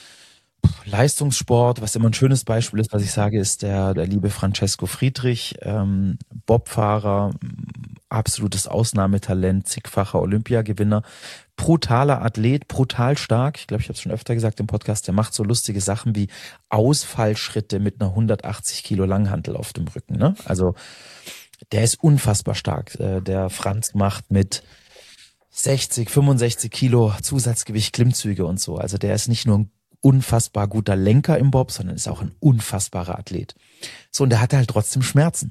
Leistungssport. Was immer ein schönes Beispiel ist, was ich sage, ist der, der liebe Francesco Friedrich, ähm, Bobfahrer, absolutes Ausnahmetalent, zigfacher Olympiagewinner, brutaler Athlet, brutal stark. Ich glaube, ich habe es schon öfter gesagt im Podcast, der macht so lustige Sachen wie Ausfallschritte mit einer hundertachtzig Kilo Langhantel auf dem Rücken. Ne? Also der ist unfassbar stark. Der Franz macht mit sechzig, fünfundsechzig Kilo Zusatzgewicht Klimmzüge und so. Also der ist nicht nur ein unfassbar guter Lenker im Bob, sondern ist auch ein unfassbarer Athlet. So, und der hatte halt trotzdem Schmerzen.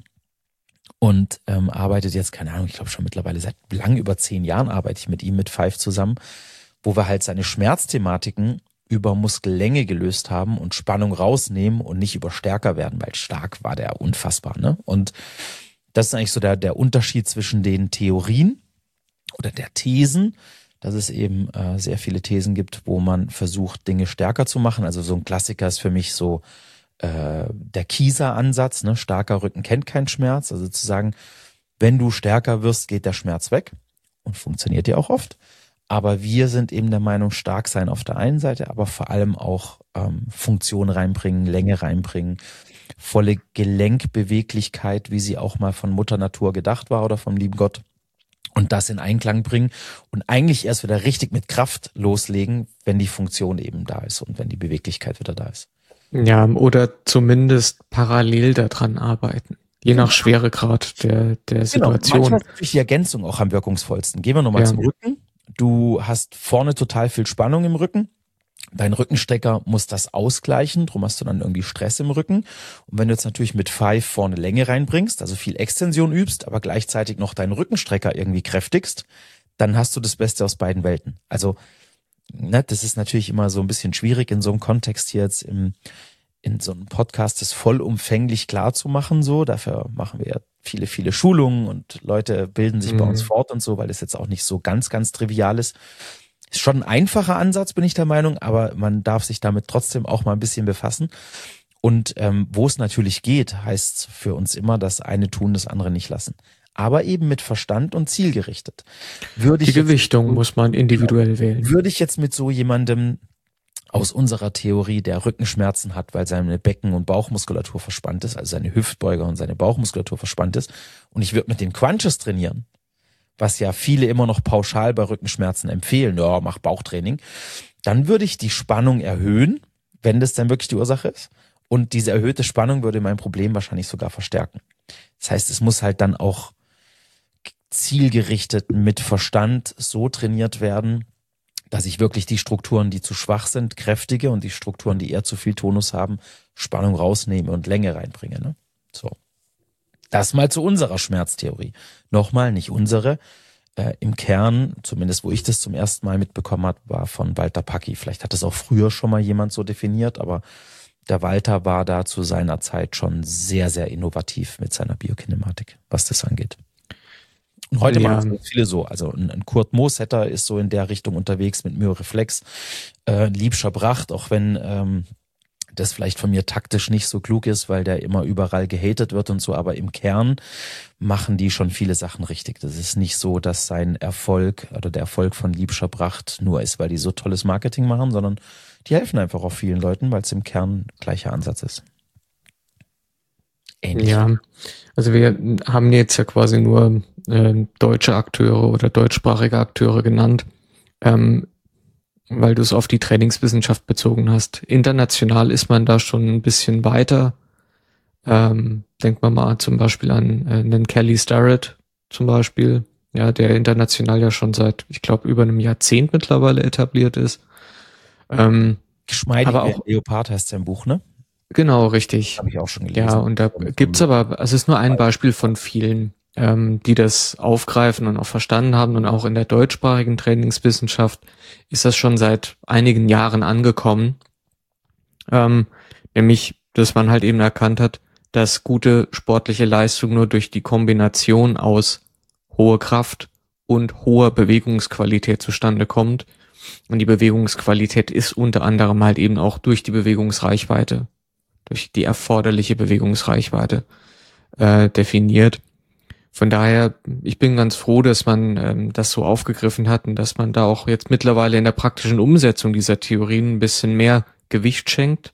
Und ähm, arbeitet jetzt, keine Ahnung, ich glaube schon mittlerweile seit lang über zehn Jahren arbeite ich mit ihm, mit Five zusammen, wo wir halt seine Schmerzthematiken über Muskellänge gelöst haben und Spannung rausnehmen und nicht über stärker werden, weil stark war der unfassbar. Ne? Und das ist eigentlich so der, der Unterschied zwischen den Theorien oder der Thesen, dass es eben äh, sehr viele Thesen gibt, wo man versucht, Dinge stärker zu machen. Also so ein Klassiker ist für mich so äh, der Kieser-Ansatz, ne? Starker Rücken kennt keinen Schmerz. Also zu sagen, wenn du stärker wirst, geht der Schmerz weg und funktioniert ja auch oft. Aber wir sind eben der Meinung, stark sein auf der einen Seite, aber vor allem auch ähm, Funktion reinbringen, Länge reinbringen, volle Gelenkbeweglichkeit, wie sie auch mal von Mutter Natur gedacht war oder vom lieben Gott. Und das in Einklang bringen und eigentlich erst wieder richtig mit Kraft loslegen, wenn die Funktion eben da ist und wenn die Beweglichkeit wieder da ist. Ja, oder zumindest parallel daran arbeiten. Je nach Schweregrad der, der Situation. Genau, manchmal ist natürlich die Ergänzung auch am wirkungsvollsten. Gehen wir nochmal ja. zum Rücken. Du hast vorne total viel Spannung im Rücken. Dein Rückenstrecker muss das ausgleichen, drum hast du dann irgendwie Stress im Rücken. Und wenn du jetzt natürlich mit Five vorne Länge reinbringst, also viel Extension übst, aber gleichzeitig noch deinen Rückenstrecker irgendwie kräftigst, dann hast du das Beste aus beiden Welten. Also, ne, das ist natürlich immer so ein bisschen schwierig in so einem Kontext hier jetzt im, in so einem Podcast das vollumfänglich klar zu machen, so. Dafür machen wir ja viele, viele Schulungen und Leute bilden sich mhm. bei uns fort und so, weil das jetzt auch nicht so ganz, ganz trivial ist. Ist schon ein einfacher Ansatz, bin ich der Meinung, aber man darf sich damit trotzdem auch mal ein bisschen befassen. Und ähm, wo es natürlich geht, heißt für uns immer, das eine tun, das andere nicht lassen. Aber eben mit Verstand und zielgerichtet. Würde Die ich Gewichtung jetzt, muss man individuell ja, wählen. Würde ich jetzt mit so jemandem aus unserer Theorie, der Rückenschmerzen hat, weil seine Becken- und Bauchmuskulatur verspannt ist, also seine Hüftbeuger und seine Bauchmuskulatur verspannt ist, und ich würde mit den Crunches trainieren, was ja viele immer noch pauschal bei Rückenschmerzen empfehlen, ja, mach Bauchtraining, dann würde ich die Spannung erhöhen, wenn das dann wirklich die Ursache ist. Und diese erhöhte Spannung würde mein Problem wahrscheinlich sogar verstärken. Das heißt, es muss halt dann auch zielgerichtet mit Verstand so trainiert werden, dass ich wirklich die Strukturen, die zu schwach sind, kräftige und die Strukturen, die eher zu viel Tonus haben, Spannung rausnehme und Länge reinbringe. Ne? So. Das mal zu unserer Schmerztheorie. Nochmal, nicht unsere. Äh, Im Kern, zumindest wo ich das zum ersten Mal mitbekommen habe, war von Walter Packi. Vielleicht hat das auch früher schon mal jemand so definiert, aber der Walter war da zu seiner Zeit schon sehr, sehr innovativ mit seiner Biokinematik, was das angeht. Und heute ja. machen es viele so. Also ein Kurt Moossetter ist so in der Richtung unterwegs mit Myoreflex. Äh, Liebscher Bracht, auch wenn ähm, das vielleicht von mir taktisch nicht so klug ist, weil der immer überall gehatet wird und so, aber im Kern machen die schon viele Sachen richtig. Das ist nicht so, dass sein Erfolg oder der Erfolg von Liebscher Bracht nur ist, weil die so tolles Marketing machen, sondern die helfen einfach auch vielen Leuten, weil es im Kern gleicher Ansatz ist. Ähnlich. Ja, also wir haben jetzt ja quasi nur äh, deutsche Akteure oder deutschsprachige Akteure genannt, ähm, weil du es auf die Trainingswissenschaft bezogen hast. International ist man da schon ein bisschen weiter. Ähm, denkt man mal zum Beispiel an äh, einen Kelly Starrett zum Beispiel, ja, der international ja schon seit, ich glaube, über einem Jahrzehnt mittlerweile etabliert ist. Ähm, Geschmeidige aber auch, Leopard heißt sein Buch, ne? Genau, richtig. Habe ich auch schon gelesen. Ja, und da gibt's aber, es ist nur ein Beispiel von vielen, ähm, die das aufgreifen und auch verstanden haben. Und auch in der deutschsprachigen Trainingswissenschaft ist das schon seit einigen Jahren angekommen. Ähm, nämlich, dass man halt eben erkannt hat, dass gute sportliche Leistung nur durch die Kombination aus hoher Kraft und hoher Bewegungsqualität zustande kommt. Und die Bewegungsqualität ist unter anderem halt eben auch durch die Bewegungsreichweite, durch die erforderliche Bewegungsreichweite äh, definiert. Von daher, ich bin ganz froh, dass man ähm, das so aufgegriffen hat und dass man da auch jetzt mittlerweile in der praktischen Umsetzung dieser Theorien ein bisschen mehr Gewicht schenkt.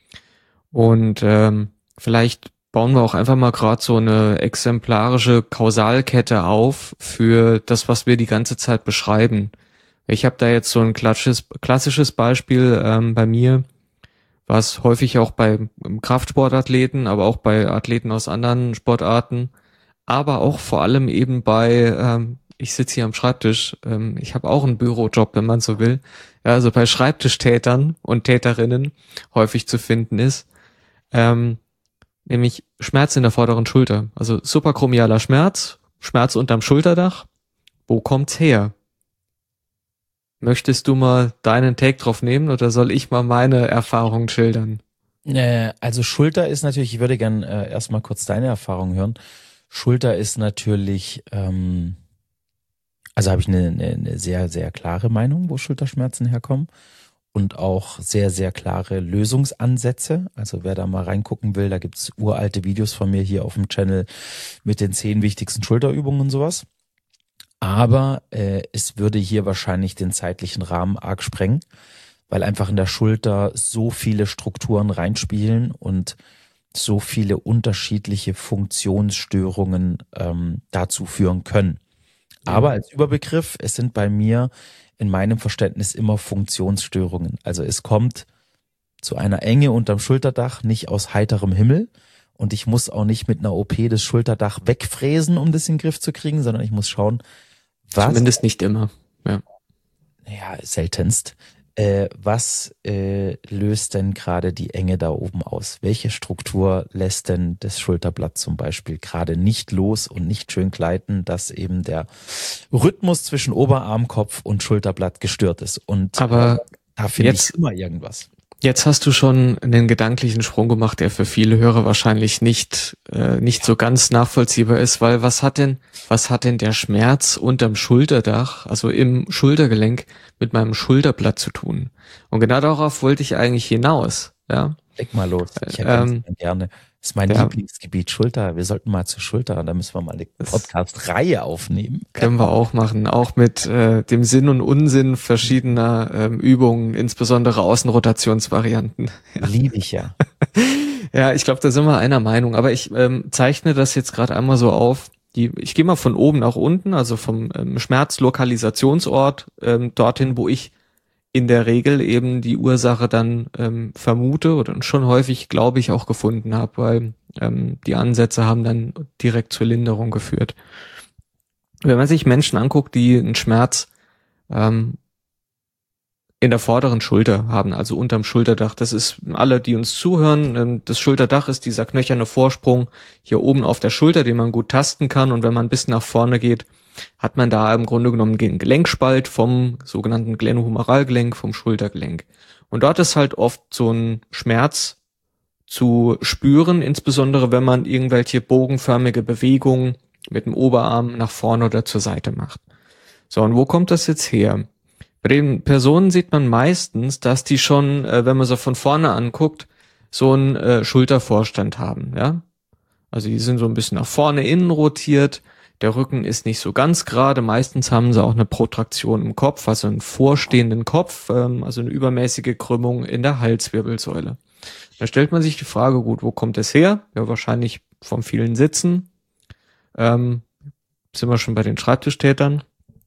Und ähm, vielleicht bauen wir auch einfach mal gerade so eine exemplarische Kausalkette auf für das, was wir die ganze Zeit beschreiben. Ich habe da jetzt so ein klassisches, klassisches Beispiel ähm, bei mir, was häufig auch bei Kraftsportathleten, aber auch bei Athleten aus anderen Sportarten, aber auch vor allem eben bei, ähm, ich sitze hier am Schreibtisch, ähm, ich habe auch einen Bürojob, wenn man so will, ja, also bei Schreibtischtätern und Täterinnen häufig zu finden ist, ähm, nämlich Schmerz in der vorderen Schulter, also suprachromialer Schmerz, Schmerz unterm Schulterdach. Wo kommt's her? Möchtest du mal deinen Take drauf nehmen oder soll ich mal meine Erfahrungen schildern? Äh, also Schulter ist natürlich, ich würde gern äh, erstmal kurz deine Erfahrungen hören. Schulter ist natürlich, ähm, also habe ich eine, eine, eine sehr, sehr klare Meinung, wo Schulterschmerzen herkommen und auch sehr, sehr klare Lösungsansätze. Also wer da mal reingucken will, da gibt's uralte Videos von mir hier auf dem Channel mit den zehn wichtigsten Schulterübungen und sowas. Aber äh, es würde hier wahrscheinlich den zeitlichen Rahmen arg sprengen, weil einfach in der Schulter so viele Strukturen reinspielen und so viele unterschiedliche Funktionsstörungen ähm, dazu führen können. Aber als Überbegriff, es sind bei mir in meinem Verständnis immer Funktionsstörungen. Also es kommt zu einer Enge unterm Schulterdach, nicht aus heiterem Himmel. Und ich muss auch nicht mit einer O P das Schulterdach wegfräsen, um das in den Griff zu kriegen, sondern ich muss schauen, was... Zumindest nicht immer, ja. Ja, seltenst. Äh, was äh, löst denn gerade die Enge da oben aus? Welche Struktur lässt denn das Schulterblatt zum Beispiel gerade nicht los und nicht schön gleiten, dass eben der Rhythmus zwischen Oberarmkopf und Schulterblatt gestört ist? Und Aber äh, da finde ich immer irgendwas. Jetzt hast du schon einen gedanklichen Sprung gemacht, der für viele Hörer wahrscheinlich nicht äh, nicht so ganz nachvollziehbar ist, weil was hat denn was hat denn der Schmerz unterm Schulterdach, also im Schultergelenk, mit meinem Schulterblatt zu tun? Und genau darauf wollte ich eigentlich hinaus, ja. Leg mal los. Ich ähm, gerne. Das ist mein ja. Lieblingsgebiet, Schulter. Wir sollten mal zur Schulter, da müssen wir mal eine Podcast-Reihe aufnehmen. Können wir auch machen, auch mit äh, dem Sinn und Unsinn verschiedener ähm, Übungen, insbesondere Außenrotationsvarianten. Ja. Liebe ich ja. Ja, ich glaube, da sind wir einer Meinung. Aber ich ähm, zeichne das jetzt gerade einmal so auf. Die, ich gehe mal von oben nach unten, also vom ähm, Schmerzlokalisationsort ähm, dorthin, wo ich in der Regel eben die Ursache dann ähm, vermute oder schon häufig, glaube ich, auch gefunden habe, weil ähm, die Ansätze haben dann direkt zur Linderung geführt. Wenn man sich Menschen anguckt, die einen Schmerz ähm, in der vorderen Schulter haben, also unterm Schulterdach, das ist alle, die uns zuhören, ähm, das Schulterdach ist dieser knöcherne Vorsprung hier oben auf der Schulter, den man gut tasten kann, und wenn man ein bisschen nach vorne geht, hat man da im Grunde genommen den Gelenkspalt vom sogenannten Glenohumeralgelenk, vom Schultergelenk. Und dort ist halt oft so ein Schmerz zu spüren, insbesondere wenn man irgendwelche bogenförmige Bewegungen mit dem Oberarm nach vorne oder zur Seite macht. So, und wo kommt das jetzt her? Bei den Personen sieht man meistens, dass die schon, äh, wenn man sie von vorne anguckt, so einen äh, Schultervorstand haben, ja. Also die sind so ein bisschen nach vorne innen rotiert, der Rücken ist nicht so ganz gerade, meistens haben sie auch eine Protraktion im Kopf, also einen vorstehenden Kopf, ähm, also eine übermäßige Krümmung in der Halswirbelsäule. Da stellt man sich die Frage, gut, wo kommt es her? Ja, wahrscheinlich vom vielen Sitzen. Ähm, sind wir schon bei den Schreibtischtätern.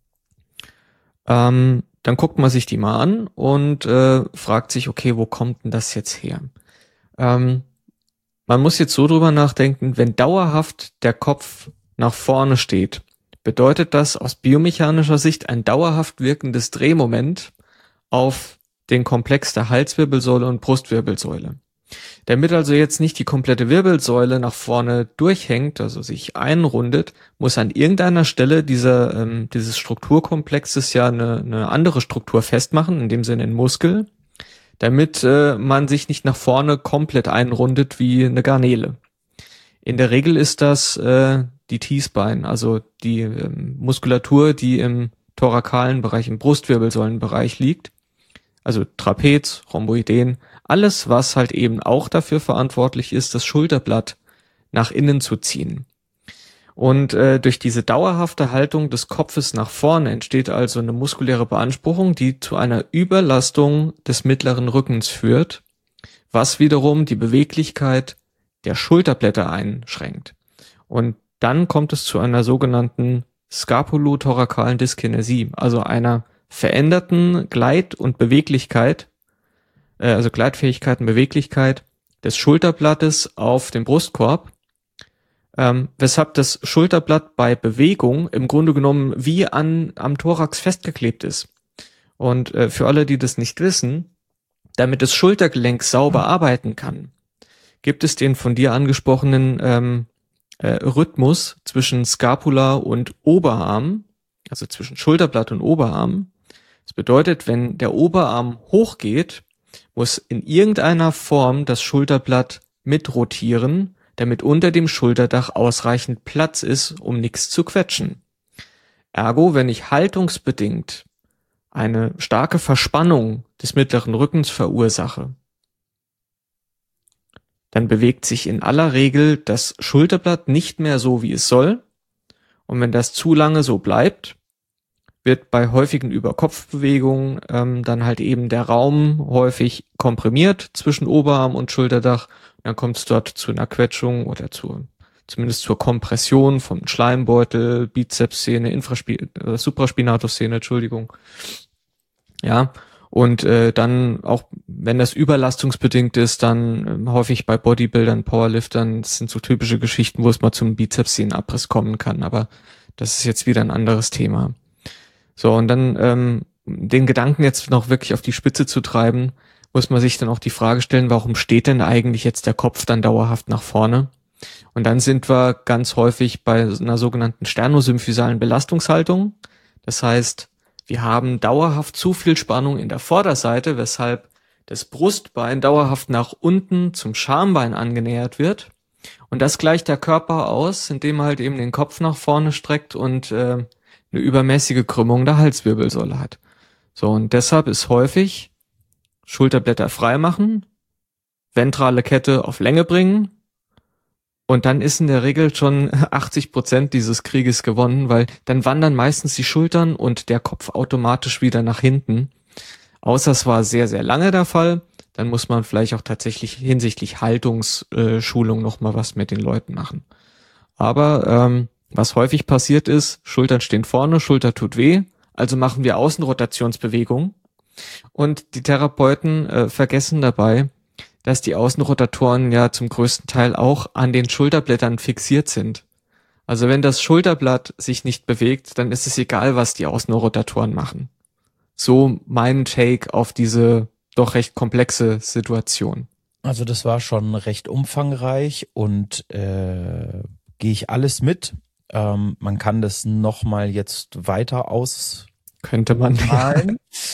Ähm, dann guckt man sich die mal an und äh, fragt sich, okay, wo kommt denn das jetzt her? Ähm, man muss jetzt so drüber nachdenken, wenn dauerhaft der Kopf nach vorne steht, bedeutet das aus biomechanischer Sicht ein dauerhaft wirkendes Drehmoment auf den Komplex der Halswirbelsäule und Brustwirbelsäule. Damit also jetzt nicht die komplette Wirbelsäule nach vorne durchhängt, also sich einrundet, muss an irgendeiner Stelle dieser, ähm, dieses Strukturkomplexes ja eine, eine andere Struktur festmachen, in dem Sinne ein Muskel, damit äh, man sich nicht nach vorne komplett einrundet wie eine Garnele. In der Regel ist das äh, die T-Spine, also die ähm, Muskulatur, die im thorakalen Bereich, im Brustwirbelsäulenbereich liegt, also Trapez, Rhomboideen, alles, was halt eben auch dafür verantwortlich ist, das Schulterblatt nach innen zu ziehen. Und äh, durch diese dauerhafte Haltung des Kopfes nach vorne entsteht also eine muskuläre Beanspruchung, die zu einer Überlastung des mittleren Rückens führt, was wiederum die Beweglichkeit der Schulterblätter einschränkt. Und dann kommt es zu einer sogenannten Scapulothorakalen Dyskinesie, also einer veränderten Gleit- und Beweglichkeit, äh, also Gleitfähigkeit und Beweglichkeit des Schulterblattes auf dem Brustkorb, ähm, weshalb das Schulterblatt bei Bewegung im Grunde genommen wie an am Thorax festgeklebt ist. Und äh, für alle, die das nicht wissen, damit das Schultergelenk sauber arbeiten kann, gibt es den von dir angesprochenen ähm, äh, Rhythmus zwischen Scapula und Oberarm, also zwischen Schulterblatt und Oberarm. Das bedeutet, wenn der Oberarm hochgeht, muss in irgendeiner Form das Schulterblatt mitrotieren, damit unter dem Schulterdach ausreichend Platz ist, um nichts zu quetschen. Ergo, wenn ich haltungsbedingt eine starke Verspannung des mittleren Rückens verursache, dann bewegt sich in aller Regel das Schulterblatt nicht mehr so, wie es soll. Und wenn das zu lange so bleibt, wird bei häufigen Überkopfbewegungen ähm, dann halt eben der Raum häufig komprimiert zwischen Oberarm und Schulterdach. Dann kommt es dort zu einer Quetschung oder zu, zumindest zur Kompression vom Schleimbeutel, Bizepssehne, Infraspi- äh, Supraspinatusszene, Entschuldigung. Ja, und äh, dann auch, wenn das überlastungsbedingt ist, dann äh, häufig bei Bodybuildern, Powerliftern, das sind so typische Geschichten, wo es mal zum Bizepssehnenabriss kommen kann, aber das ist jetzt wieder ein anderes Thema. So, und dann ähm, den Gedanken jetzt noch wirklich auf die Spitze zu treiben, muss man sich dann auch die Frage stellen, warum steht denn eigentlich jetzt der Kopf dann dauerhaft nach vorne? Und dann sind wir ganz häufig bei einer sogenannten sternosymphysalen Belastungshaltung. Das heißt, wir haben dauerhaft zu viel Spannung in der Vorderseite, weshalb das Brustbein dauerhaft nach unten zum Schambein angenähert wird. Und das gleicht der Körper aus, indem er halt eben den Kopf nach vorne streckt und äh, eine übermäßige Krümmung der Halswirbelsäule hat. So, und deshalb ist häufig Schulterblätter frei machen, ventrale Kette auf Länge bringen, und dann ist in der Regel schon achtzig Prozent dieses Krieges gewonnen, weil dann wandern meistens die Schultern und der Kopf automatisch wieder nach hinten. Außer es war sehr, sehr lange der Fall, dann muss man vielleicht auch tatsächlich hinsichtlich Haltungsschulung nochmal was mit den Leuten machen. Aber ähm, was häufig passiert ist, Schultern stehen vorne, Schulter tut weh, also machen wir Außenrotationsbewegungen. Und die Therapeuten äh, vergessen dabei, dass die Außenrotatoren ja zum größten Teil auch an den Schulterblättern fixiert sind. Also wenn das Schulterblatt sich nicht bewegt, dann ist es egal, was die Außenrotatoren machen. So mein Take auf diese doch recht komplexe Situation. Also das war schon recht umfangreich und äh, gehe ich alles mit. Ähm, man kann das nochmal jetzt weiter aus Könnte man malen.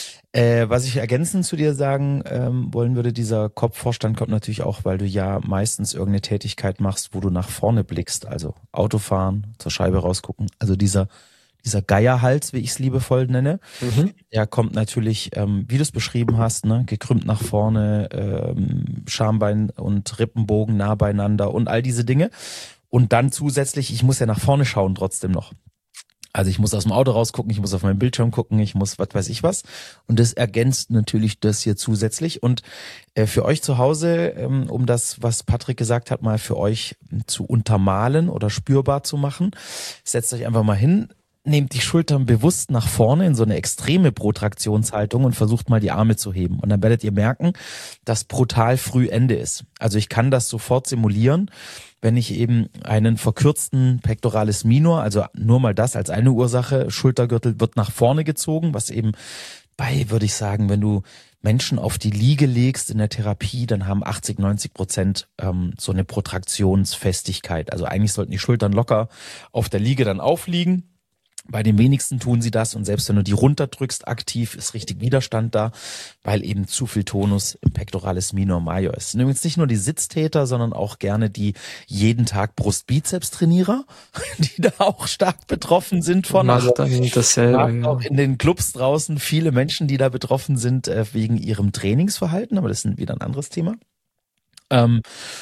Äh, was ich ergänzend zu dir sagen ähm, wollen würde, dieser Kopfvorstand kommt natürlich auch, weil du ja meistens irgendeine Tätigkeit machst, wo du nach vorne blickst, also Autofahren, zur Scheibe rausgucken. Also dieser dieser Geierhals, wie ich es liebevoll nenne, Mhm. der kommt natürlich, ähm, wie du es beschrieben hast, ne, gekrümmt nach vorne, ähm, Schambein und Rippenbogen nah beieinander und all diese Dinge. Und dann zusätzlich, ich muss ja nach vorne schauen trotzdem noch. Also ich muss aus dem Auto rausgucken, ich muss auf meinen Bildschirm gucken, ich muss was weiß ich was. Und das ergänzt natürlich das hier zusätzlich. Und äh, für euch zu Hause, ähm, um das, was Patrick gesagt hat, mal für euch zu untermalen oder spürbar zu machen, setzt euch einfach mal hin, nehmt die Schultern bewusst nach vorne in so eine extreme Protraktionshaltung und versucht mal die Arme zu heben. Und dann werdet ihr merken, dass brutal früh Ende ist. Also ich kann das sofort simulieren, wenn ich eben einen verkürzten Pectoralis minor, also nur mal das als eine Ursache, Schultergürtel wird nach vorne gezogen, was eben bei, würde ich sagen, wenn du Menschen auf die Liege legst in der Therapie, dann haben achtzig, neunzig Prozent ähm, so eine Protraktionsfestigkeit. Also eigentlich sollten die Schultern locker auf der Liege dann aufliegen. Bei den wenigsten tun sie das und selbst wenn du die runterdrückst aktiv, ist richtig Widerstand da, weil eben zu viel Tonus im Pectoralis minor major ist. Und übrigens nicht nur die Sitztäter, sondern auch gerne die jeden Tag Brust-Bizeps-Trainierer, die da auch stark betroffen sind von. Macht dann dasselbe. Ja. Auch in den Clubs draußen viele Menschen, die da betroffen sind äh, wegen ihrem Trainingsverhalten, aber das ist wieder ein anderes Thema. Ähm,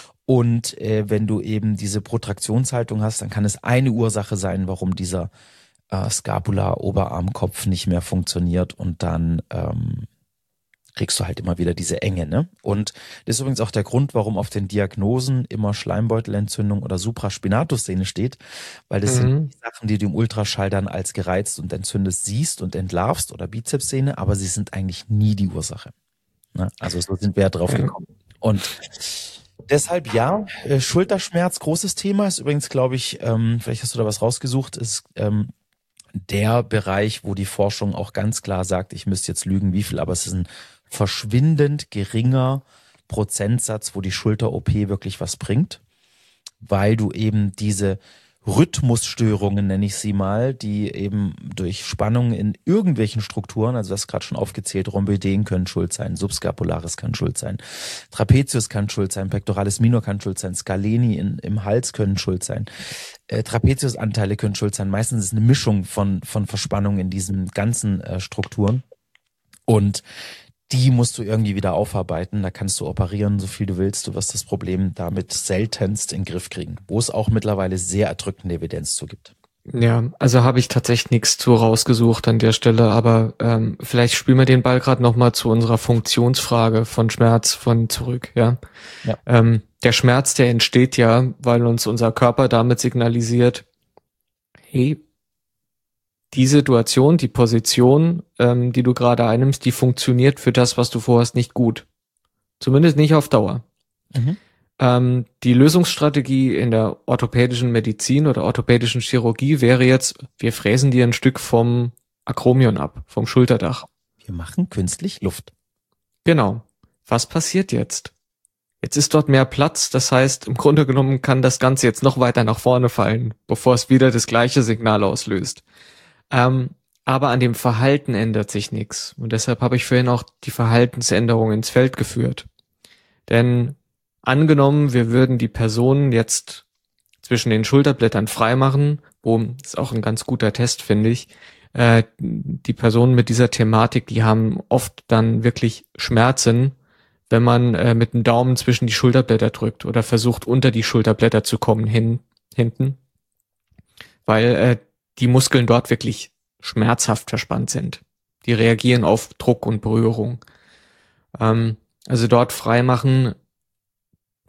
und äh, wenn du eben diese Protraktionshaltung hast, dann kann es eine Ursache sein, warum dieser Äh, Scapula, Oberarmkopf nicht mehr funktioniert und dann ähm, kriegst du halt immer wieder diese Enge, ne? Und das ist übrigens auch der Grund, warum auf den Diagnosen immer Schleimbeutelentzündung oder Supraspinatus-Szene steht, weil das Mhm. sind die Sachen, die du im Ultraschall dann als gereizt und entzündet siehst und entlarvst oder Bizepssehne, aber sie sind eigentlich nie die Ursache. Ne? Also so sind wir ja drauf Ja. gekommen. Und deshalb ja, äh, Schulterschmerz, großes Thema, ist übrigens, glaube ich, ähm, vielleicht hast du da was rausgesucht, ist ähm, der Bereich, wo die Forschung auch ganz klar sagt, ich müsste jetzt lügen, wie viel, aber es ist ein verschwindend geringer Prozentsatz, wo die Schulter-O P wirklich was bringt, weil du eben diese Rhythmusstörungen, nenne ich sie mal, die eben durch Spannungen in irgendwelchen Strukturen, also das ist gerade schon aufgezählt, Rhomboideen können schuld sein, Subscapularis kann schuld sein, Trapezius kann schuld sein, Pectoralis minor kann schuld sein, Scaleni in, im Hals können schuld sein, äh, Trapeziusanteile können schuld sein. Meistens ist es eine Mischung von, von Verspannungen in diesen ganzen äh, Strukturen und die musst du irgendwie wieder aufarbeiten. Da kannst du operieren, so viel du willst. Du wirst das Problem damit seltenst in den Griff kriegen, wo es auch mittlerweile sehr erdrückende Evidenz zu gibt. Ja, also habe ich tatsächlich nichts zu rausgesucht an der Stelle, aber ähm, vielleicht spielen wir den Ball gerade nochmal zu unserer Funktionsfrage von Schmerz von zurück, ja. Ja. Ähm, der Schmerz, der entsteht ja, weil uns unser Körper damit signalisiert, hey, die Situation, die Position, ähm, die du gerade einnimmst, die funktioniert für das, was du vorhast, nicht gut. Zumindest nicht auf Dauer. Mhm. Ähm, die Lösungsstrategie in der orthopädischen Medizin oder orthopädischen Chirurgie wäre jetzt, wir fräsen dir ein Stück vom Akromion ab, vom Schulterdach. Wir machen künstlich Luft. Genau. Was passiert jetzt? Jetzt ist dort mehr Platz, das heißt, im Grunde genommen kann das Ganze jetzt noch weiter nach vorne fallen, bevor es wieder das gleiche Signal auslöst. Ähm, aber an dem Verhalten ändert sich nichts. Und deshalb habe ich vorhin auch die Verhaltensänderung ins Feld geführt. Denn angenommen, wir würden die Person jetzt zwischen den Schulterblättern freimachen, wo, ist auch ein ganz guter Test, finde ich, äh, die Personen mit dieser Thematik, die haben oft dann wirklich Schmerzen, wenn man äh, mit dem Daumen zwischen die Schulterblätter drückt oder versucht, unter die Schulterblätter zu kommen, hin, hinten. Weil äh, die Muskeln dort wirklich schmerzhaft verspannt sind. Die reagieren auf Druck und Berührung. Ähm, also dort freimachen,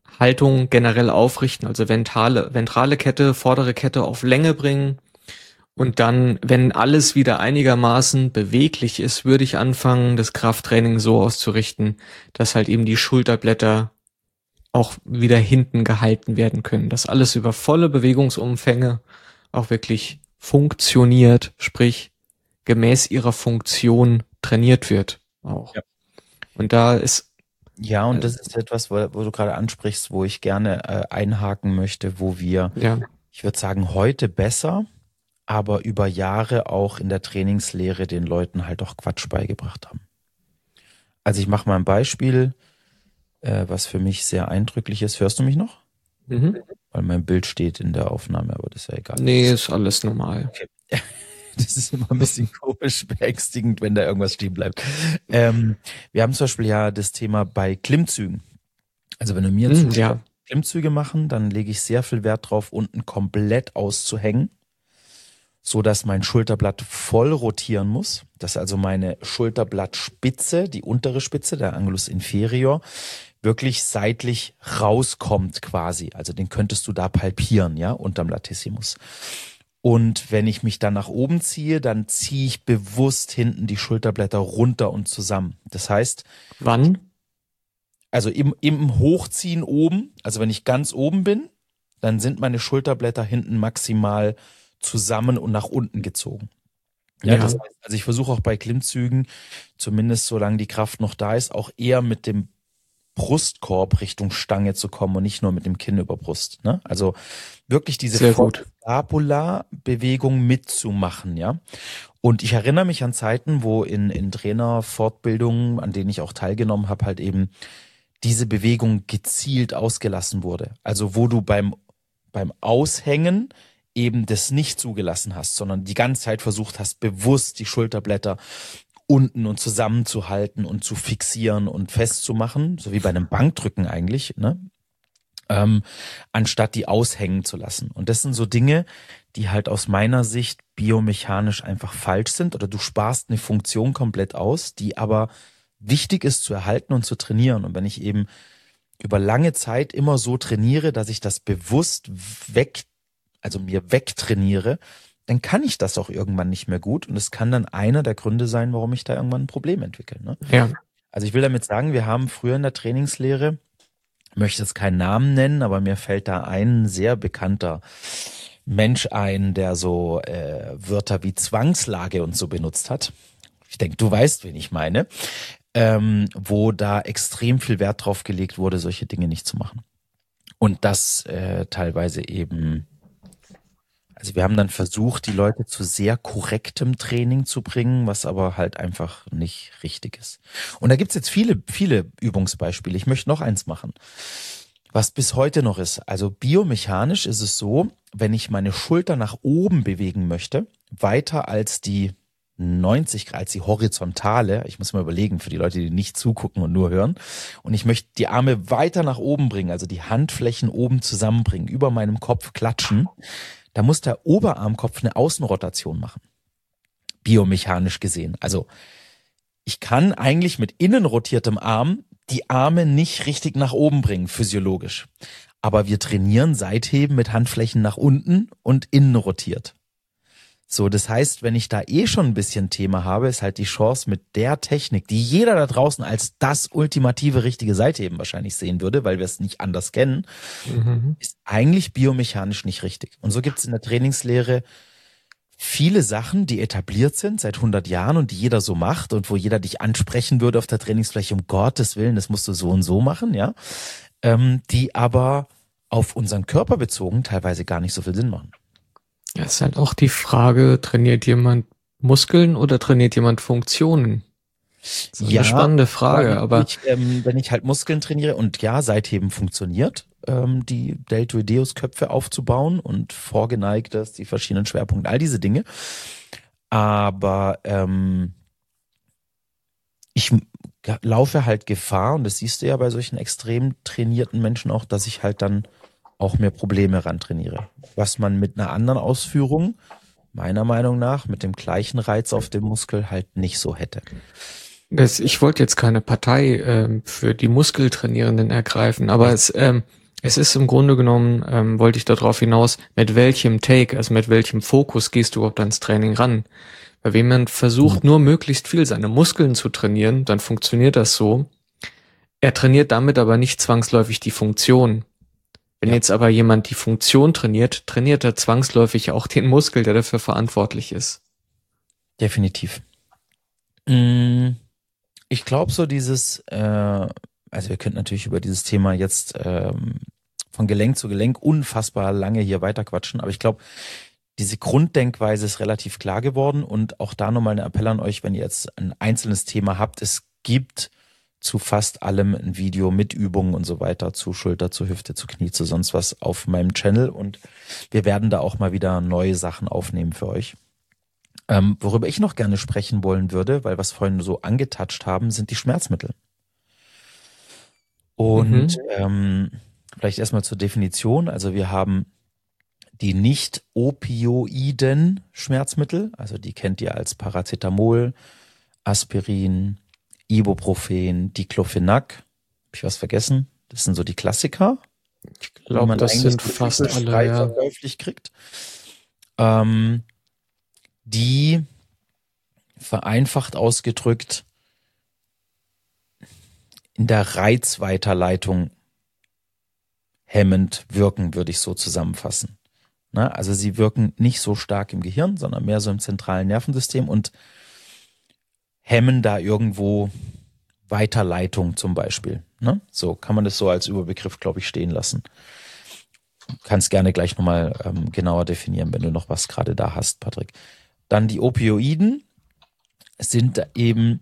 Haltung generell aufrichten, also ventrale, ventrale Kette, vordere Kette auf Länge bringen Und dann, wenn alles wieder einigermaßen beweglich ist, würde ich anfangen, das Krafttraining so auszurichten, dass halt eben die Schulterblätter auch wieder hinten gehalten werden können. Dass alles über volle Bewegungsumfänge auch wirklich funktioniert, sprich gemäß ihrer Funktion trainiert wird auch. Ja. Und da ist Ja, und das ist etwas, wo, wo du gerade ansprichst, wo ich gerne äh, einhaken möchte, wo wir, ja ich würde sagen, heute besser, aber über Jahre auch in der Trainingslehre den Leuten halt auch Quatsch beigebracht haben. Also ich mache mal ein Beispiel, äh, was für mich sehr eindrücklich ist. Hörst du mich noch? mhm. Weil mein Bild steht in der Aufnahme, aber das ist ja egal. Nee, ist alles normal. Okay. Das ist immer ein bisschen komisch, beängstigend, wenn da irgendwas stehen bleibt. Ähm, wir haben zum Beispiel ja das Thema bei Klimmzügen. Also wenn du mir Mhm, zuschaust, ja. Klimmzüge machen, dann lege ich sehr viel Wert drauf, unten komplett auszuhängen, so dass mein Schulterblatt voll rotieren muss, dass also meine Schulterblattspitze, die untere Spitze, der Angulus inferior, wirklich seitlich rauskommt quasi. Also den könntest du da palpieren, ja, unterm Latissimus. Und wenn ich mich dann nach oben ziehe, dann ziehe ich bewusst hinten die Schulterblätter runter und zusammen. Das heißt, Wann? also im, im Hochziehen oben, also wenn ich ganz oben bin, dann sind meine Schulterblätter hinten maximal zusammen und nach unten gezogen. Ja, Ja. das heißt, also ich versuche auch bei Klimmzügen, zumindest solange die Kraft noch da ist, auch eher mit dem Brustkorb Richtung Stange zu kommen und nicht nur mit dem Kinn über Brust. Ne? Also wirklich diese Sehr gut. Scapular-Bewegung mitzumachen, ja. Und ich erinnere mich an Zeiten, wo in, in Trainerfortbildungen, an denen ich auch teilgenommen habe, halt eben diese Bewegung gezielt ausgelassen wurde. Also wo du beim, beim Aushängen eben das nicht zugelassen hast, sondern die ganze Zeit versucht hast, bewusst die Schulterblätter unten und zusammenzuhalten und zu fixieren und festzumachen, so wie bei einem Bankdrücken eigentlich, ne? Ähm, anstatt die aushängen zu lassen. Und das sind so Dinge, die halt aus meiner Sicht biomechanisch einfach falsch sind, oder du sparst eine Funktion komplett aus, die aber wichtig ist zu erhalten und zu trainieren. Und wenn ich eben über lange Zeit immer so trainiere, dass ich das bewusst weg, also mir wegtrainiere, dann kann ich das auch irgendwann nicht mehr gut. Und es kann dann einer der Gründe sein, warum ich da irgendwann ein Problem entwickle. Ne? Ja. Also ich will damit sagen, wir haben früher in der Trainingslehre, möchte jetzt keinen Namen nennen, aber mir fällt da ein sehr bekannter Mensch ein, der so äh, Wörter wie Zwangslage und so benutzt hat. Ich denke, du weißt, wen ich meine. Ähm, wo da extrem viel Wert drauf gelegt wurde, solche Dinge nicht zu machen. Und das äh, teilweise eben, also wir haben dann versucht, die Leute zu sehr korrektem Training zu bringen, was aber halt einfach nicht richtig ist. Und da gibt's jetzt viele, viele Übungsbeispiele. Ich möchte noch eins machen, was bis heute noch ist. Also biomechanisch ist es so, wenn ich meine Schulter nach oben bewegen möchte, weiter als die neunzig Grad, als die horizontale, ich muss mal überlegen, für die Leute, die nicht zugucken und nur hören, und ich möchte die Arme weiter nach oben bringen, also die Handflächen oben zusammenbringen, über meinem Kopf klatschen, da muss der Oberarmkopf eine Außenrotation machen, biomechanisch gesehen. Also ich kann eigentlich mit innen rotiertem Arm die Arme nicht richtig nach oben bringen, physiologisch. Aber wir trainieren Seitheben mit Handflächen nach unten und innen rotiert. So, das heißt, wenn ich da eh schon ein bisschen Thema habe, ist halt die Chance mit der Technik, die jeder da draußen als das ultimative richtige Seitheben wahrscheinlich sehen würde, weil wir es nicht anders kennen, Mhm. ist eigentlich biomechanisch nicht richtig. Und so gibt es in der Trainingslehre viele Sachen, die etabliert sind seit hundert Jahren und die jeder so macht und wo jeder dich ansprechen würde auf der Trainingsfläche, um Gottes Willen, das musst du so und so machen, ja, ähm, die aber auf unseren Körper bezogen teilweise gar nicht so viel Sinn machen. Ja, ist halt auch die Frage, trainiert jemand Muskeln oder trainiert jemand Funktionen? Das ist Ja, eine spannende Frage, Wenn aber ich, ähm, wenn ich halt Muskeln trainiere und ja, Seitheben funktioniert, ähm, die Deltoideus-Köpfe aufzubauen und vorgeneigtes, die verschiedenen Schwerpunkte, all diese Dinge. Aber ähm, ich m- ga- laufe halt Gefahr, und das siehst du ja bei solchen extrem trainierten Menschen auch, dass ich halt dann auch mehr Probleme rantrainiere. Was man mit einer anderen Ausführung, meiner Meinung nach, mit dem gleichen Reiz auf dem Muskel halt nicht so hätte. das, ich wollte jetzt keine Partei ähm, für die Muskeltrainierenden ergreifen, aber es, ähm, Es ist im Grunde genommen, ähm, wollte ich darauf hinaus, mit welchem Take, also mit welchem Fokus gehst du überhaupt ans Training ran? Weil wenn man versucht, nur möglichst viel seine Muskeln zu trainieren, dann funktioniert das so. Er trainiert damit aber nicht zwangsläufig die Funktion. Wenn Ja. jetzt aber jemand die Funktion trainiert, trainiert er zwangsläufig auch den Muskel, der dafür verantwortlich ist. Definitiv. Ich glaube so dieses, äh, also wir könnten natürlich über dieses Thema jetzt ähm, von Gelenk zu Gelenk unfassbar lange hier weiterquatschen, aber ich glaube, diese Grunddenkweise ist relativ klar geworden und auch da nochmal ein Appell an euch, wenn ihr jetzt ein einzelnes Thema habt, es gibt zu fast allem ein Video mit Übungen und so weiter, zu Schulter, zu Hüfte, zu Knie, zu sonst was auf meinem Channel und wir werden da auch mal wieder neue Sachen aufnehmen für euch. Ähm, worüber ich noch gerne sprechen wollen würde, weil wir es vorhin so angetatscht haben, sind die Schmerzmittel. Und Mhm. ähm, vielleicht erstmal zur Definition. Also wir haben die nicht opioiden Schmerzmittel, also die kennt ihr als Paracetamol, Aspirin, Ibuprofen, Diclofenac. Hab ich was vergessen? Das sind so die Klassiker. Ich die glaube, man das eigentlich sind so fast typisch alle, frei ja. verkäuflich kriegt. Ähm, die vereinfacht ausgedrückt in der Reizweiterleitung hemmend wirken, würde ich so zusammenfassen. Na, also sie wirken nicht so stark im Gehirn, sondern mehr so im zentralen Nervensystem und hemmen da irgendwo Weiterleitung zum Beispiel. Ne? So kann man das so als Überbegriff, glaube ich, stehen lassen. Du kannst gerne gleich nochmal ähm, genauer definieren, wenn du noch was gerade da hast, Patrick. Dann die Opioiden sind eben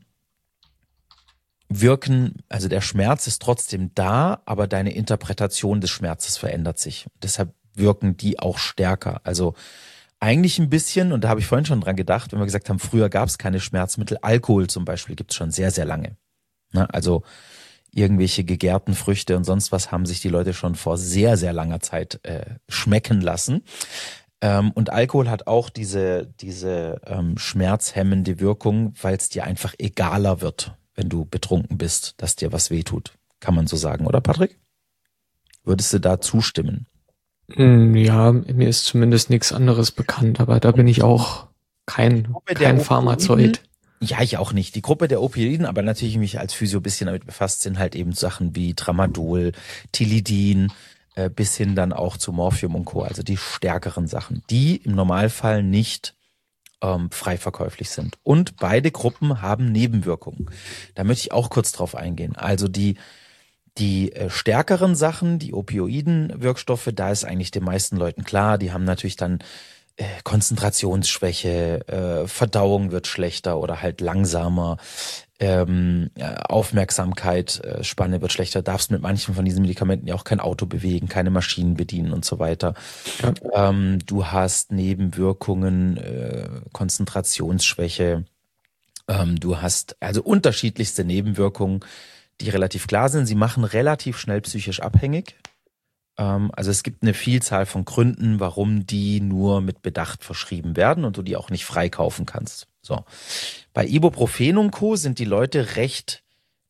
wirken, also der Schmerz ist trotzdem da, aber deine Interpretation des Schmerzes verändert sich. Deshalb wirken die auch stärker. Also eigentlich ein bisschen, und da habe ich vorhin schon dran gedacht, wenn wir gesagt haben, früher gab es keine Schmerzmittel. Alkohol zum Beispiel gibt es schon sehr, sehr lange. Ne? Also irgendwelche gegärten Früchte und sonst was haben sich die Leute schon vor sehr, sehr langer Zeit äh, schmecken lassen. Ähm, und Alkohol hat auch diese, diese ähm, schmerzhemmende Wirkung, weil es dir einfach egaler wird, wenn du betrunken bist, dass dir was wehtut. Kann man so sagen, oder Patrick? Würdest du da zustimmen? Hm, Ja, mir ist zumindest nichts anderes bekannt, aber da bin ich auch kein, Gruppe der kein Opioiden, Pharmazeut. ja, ich auch nicht. Die Gruppe der Opioiden, aber natürlich mich als Physio ein bisschen damit befasst, sind halt eben Sachen wie Tramadol, Tilidin, äh, bis hin dann auch zu Morphium und Co., also die stärkeren Sachen, die im Normalfall nicht ähm, frei verkäuflich sind. Und beide Gruppen haben Nebenwirkungen. Da möchte ich auch kurz drauf eingehen. Also die Die äh, stärkeren Sachen, die Opioiden-Wirkstoffe, da ist eigentlich den meisten Leuten klar, die haben natürlich dann äh, Konzentrationsschwäche, äh, Verdauung wird schlechter oder halt langsamer, ähm, äh, Aufmerksamkeit, äh, Spanne wird schlechter, darfst mit manchen von diesen Medikamenten ja auch kein Auto bewegen, keine Maschinen bedienen und so weiter. Ja. Ähm, du hast Nebenwirkungen, äh, Konzentrationsschwäche, ähm, du hast also unterschiedlichste Nebenwirkungen, die relativ klar sind. Sie machen relativ schnell psychisch abhängig. Ähm, also es gibt eine Vielzahl von Gründen, warum die nur mit Bedacht verschrieben werden und du die auch nicht freikaufen kannst. So. Bei Ibuprofen und Co. sind die Leute recht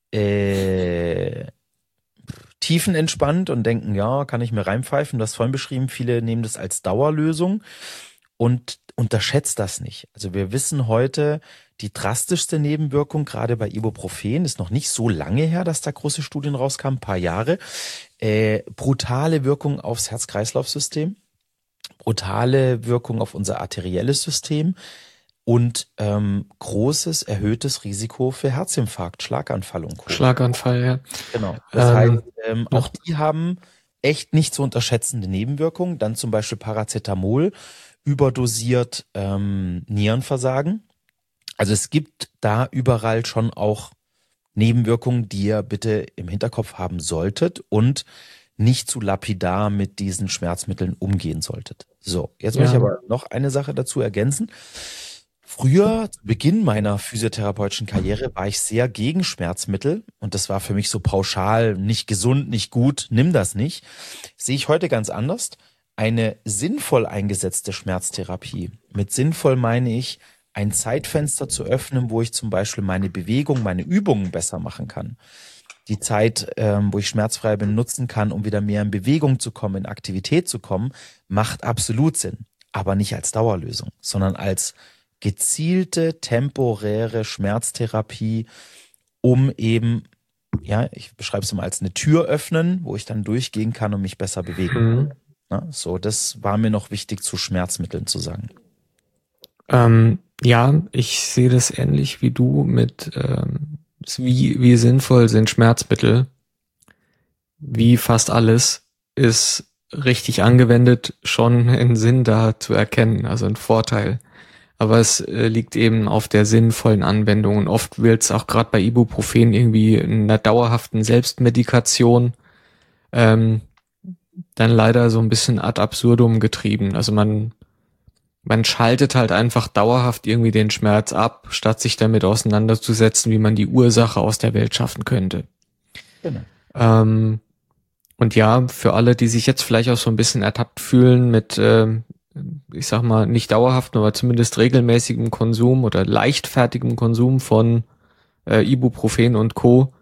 äh, tiefenentspannt und denken, ja, kann ich mir reinpfeifen. Du hast vorhin beschrieben, viele nehmen das als Dauerlösung und unterschätzt das nicht. Also wir wissen heute, die drastischste Nebenwirkung, gerade bei Ibuprofen, ist noch nicht so lange her, dass da große Studien rauskamen, ein paar Jahre. Äh, brutale Wirkung aufs Herz-Kreislauf-System, brutale Wirkung auf unser arterielles System und ähm, großes, erhöhtes Risiko für Herzinfarkt, Schlaganfall und Co. Schlaganfall, ja. Genau. Das Ähm, heißt, ähm, auch noch- die haben echt nicht zu unterschätzende Nebenwirkungen. Dann zum Beispiel Paracetamol, überdosiert ähm, Nierenversagen. Also es gibt da überall schon auch Nebenwirkungen, die ihr bitte im Hinterkopf haben solltet und nicht zu lapidar mit diesen Schmerzmitteln umgehen solltet. So, jetzt muss Ja. ich aber noch eine Sache dazu ergänzen. Früher, zu Beginn meiner physiotherapeutischen Karriere, war ich sehr gegen Schmerzmittel und das war für mich so pauschal, nicht gesund, nicht gut, nimm das nicht. Sehe ich heute ganz anders. Eine sinnvoll eingesetzte Schmerztherapie, mit sinnvoll meine ich, ein Zeitfenster zu öffnen, wo ich zum Beispiel meine Bewegung, meine Übungen besser machen kann. die Zeit, ähm, wo ich schmerzfrei bin, nutzen kann, um wieder mehr in Bewegung zu kommen, in Aktivität zu kommen, macht absolut Sinn. Aber nicht als Dauerlösung, sondern als gezielte, temporäre Schmerztherapie, um eben, ja, ich beschreibe es mal als eine Tür öffnen, wo ich dann durchgehen kann und mich besser bewegen kann. Mhm. Ja, so, das war mir noch wichtig zu Schmerzmitteln zu sagen. Ähm, ja, ich sehe das ähnlich wie du mit, ähm, wie, wie sinnvoll sind Schmerzmittel. Wie fast alles ist richtig angewendet schon ein Sinn da zu erkennen, also ein Vorteil. Aber es äh, liegt eben auf der sinnvollen Anwendung. Und oft wird es auch gerade bei Ibuprofen irgendwie in einer dauerhaften Selbstmedikation ähm, dann leider so ein bisschen ad absurdum getrieben. Also man man schaltet halt einfach dauerhaft irgendwie den Schmerz ab, statt sich damit auseinanderzusetzen, wie man die Ursache aus der Welt schaffen könnte. Genau. Ähm, und ja, für alle, die sich jetzt vielleicht auch so ein bisschen ertappt fühlen mit, ähm, ich sag mal, nicht dauerhaften, aber zumindest regelmäßigem Konsum oder leichtfertigem Konsum von äh, Ibuprofen und Co.,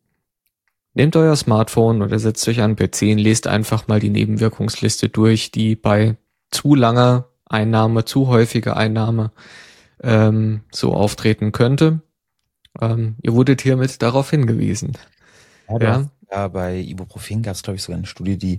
nehmt euer Smartphone oder setzt euch an den P C und lest einfach mal die Nebenwirkungsliste durch, die bei zu langer Einnahme, zu häufiger Einnahme ähm, so auftreten könnte. Ähm, ihr wurdet hiermit darauf hingewiesen. Ja, du Ja, hast, ja, bei Ibuprofen gab es, glaube ich, sogar eine Studie, die,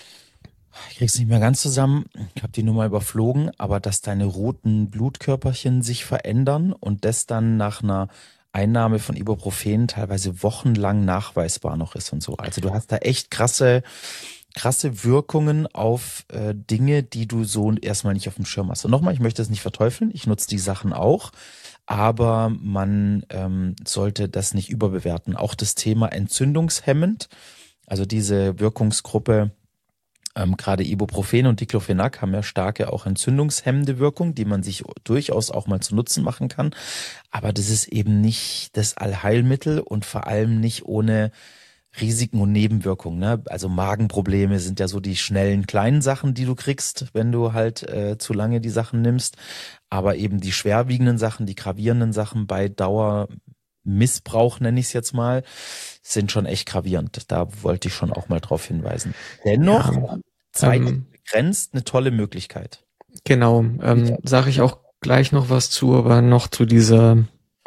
ich krieg's nicht mehr ganz zusammen, ich habe die nur mal überflogen, aber dass deine roten Blutkörperchen sich verändern und das dann nach einer Einnahme von Ibuprofen teilweise wochenlang nachweisbar noch ist und so. Also du hast da echt krasse, krasse Wirkungen auf äh, Dinge, die du so erstmal nicht auf dem Schirm hast. Und nochmal, ich möchte es nicht verteufeln, ich nutze die Sachen auch, aber man ähm, sollte das nicht überbewerten. Auch das Thema entzündungshemmend, also diese Wirkungsgruppe, ähm, gerade Ibuprofen und Diclofenac haben ja starke auch entzündungshemmende Wirkung, die man sich durchaus auch mal zu Nutzen machen kann. Aber das ist eben nicht das Allheilmittel und vor allem nicht ohne Risiken und Nebenwirkungen. Ne? Also Magenprobleme sind ja so die schnellen kleinen Sachen, die du kriegst, wenn du halt äh, zu lange die Sachen nimmst. Aber eben die schwerwiegenden Sachen, die gravierenden Sachen bei Dauermissbrauch, nenne ich es jetzt mal, sind schon echt gravierend. Da wollte ich schon auch mal drauf hinweisen. Dennoch, ja zeitlich ähm, begrenzt, eine tolle Möglichkeit. genau. Ähm, sage ich auch gleich noch was zu, aber noch zu dieser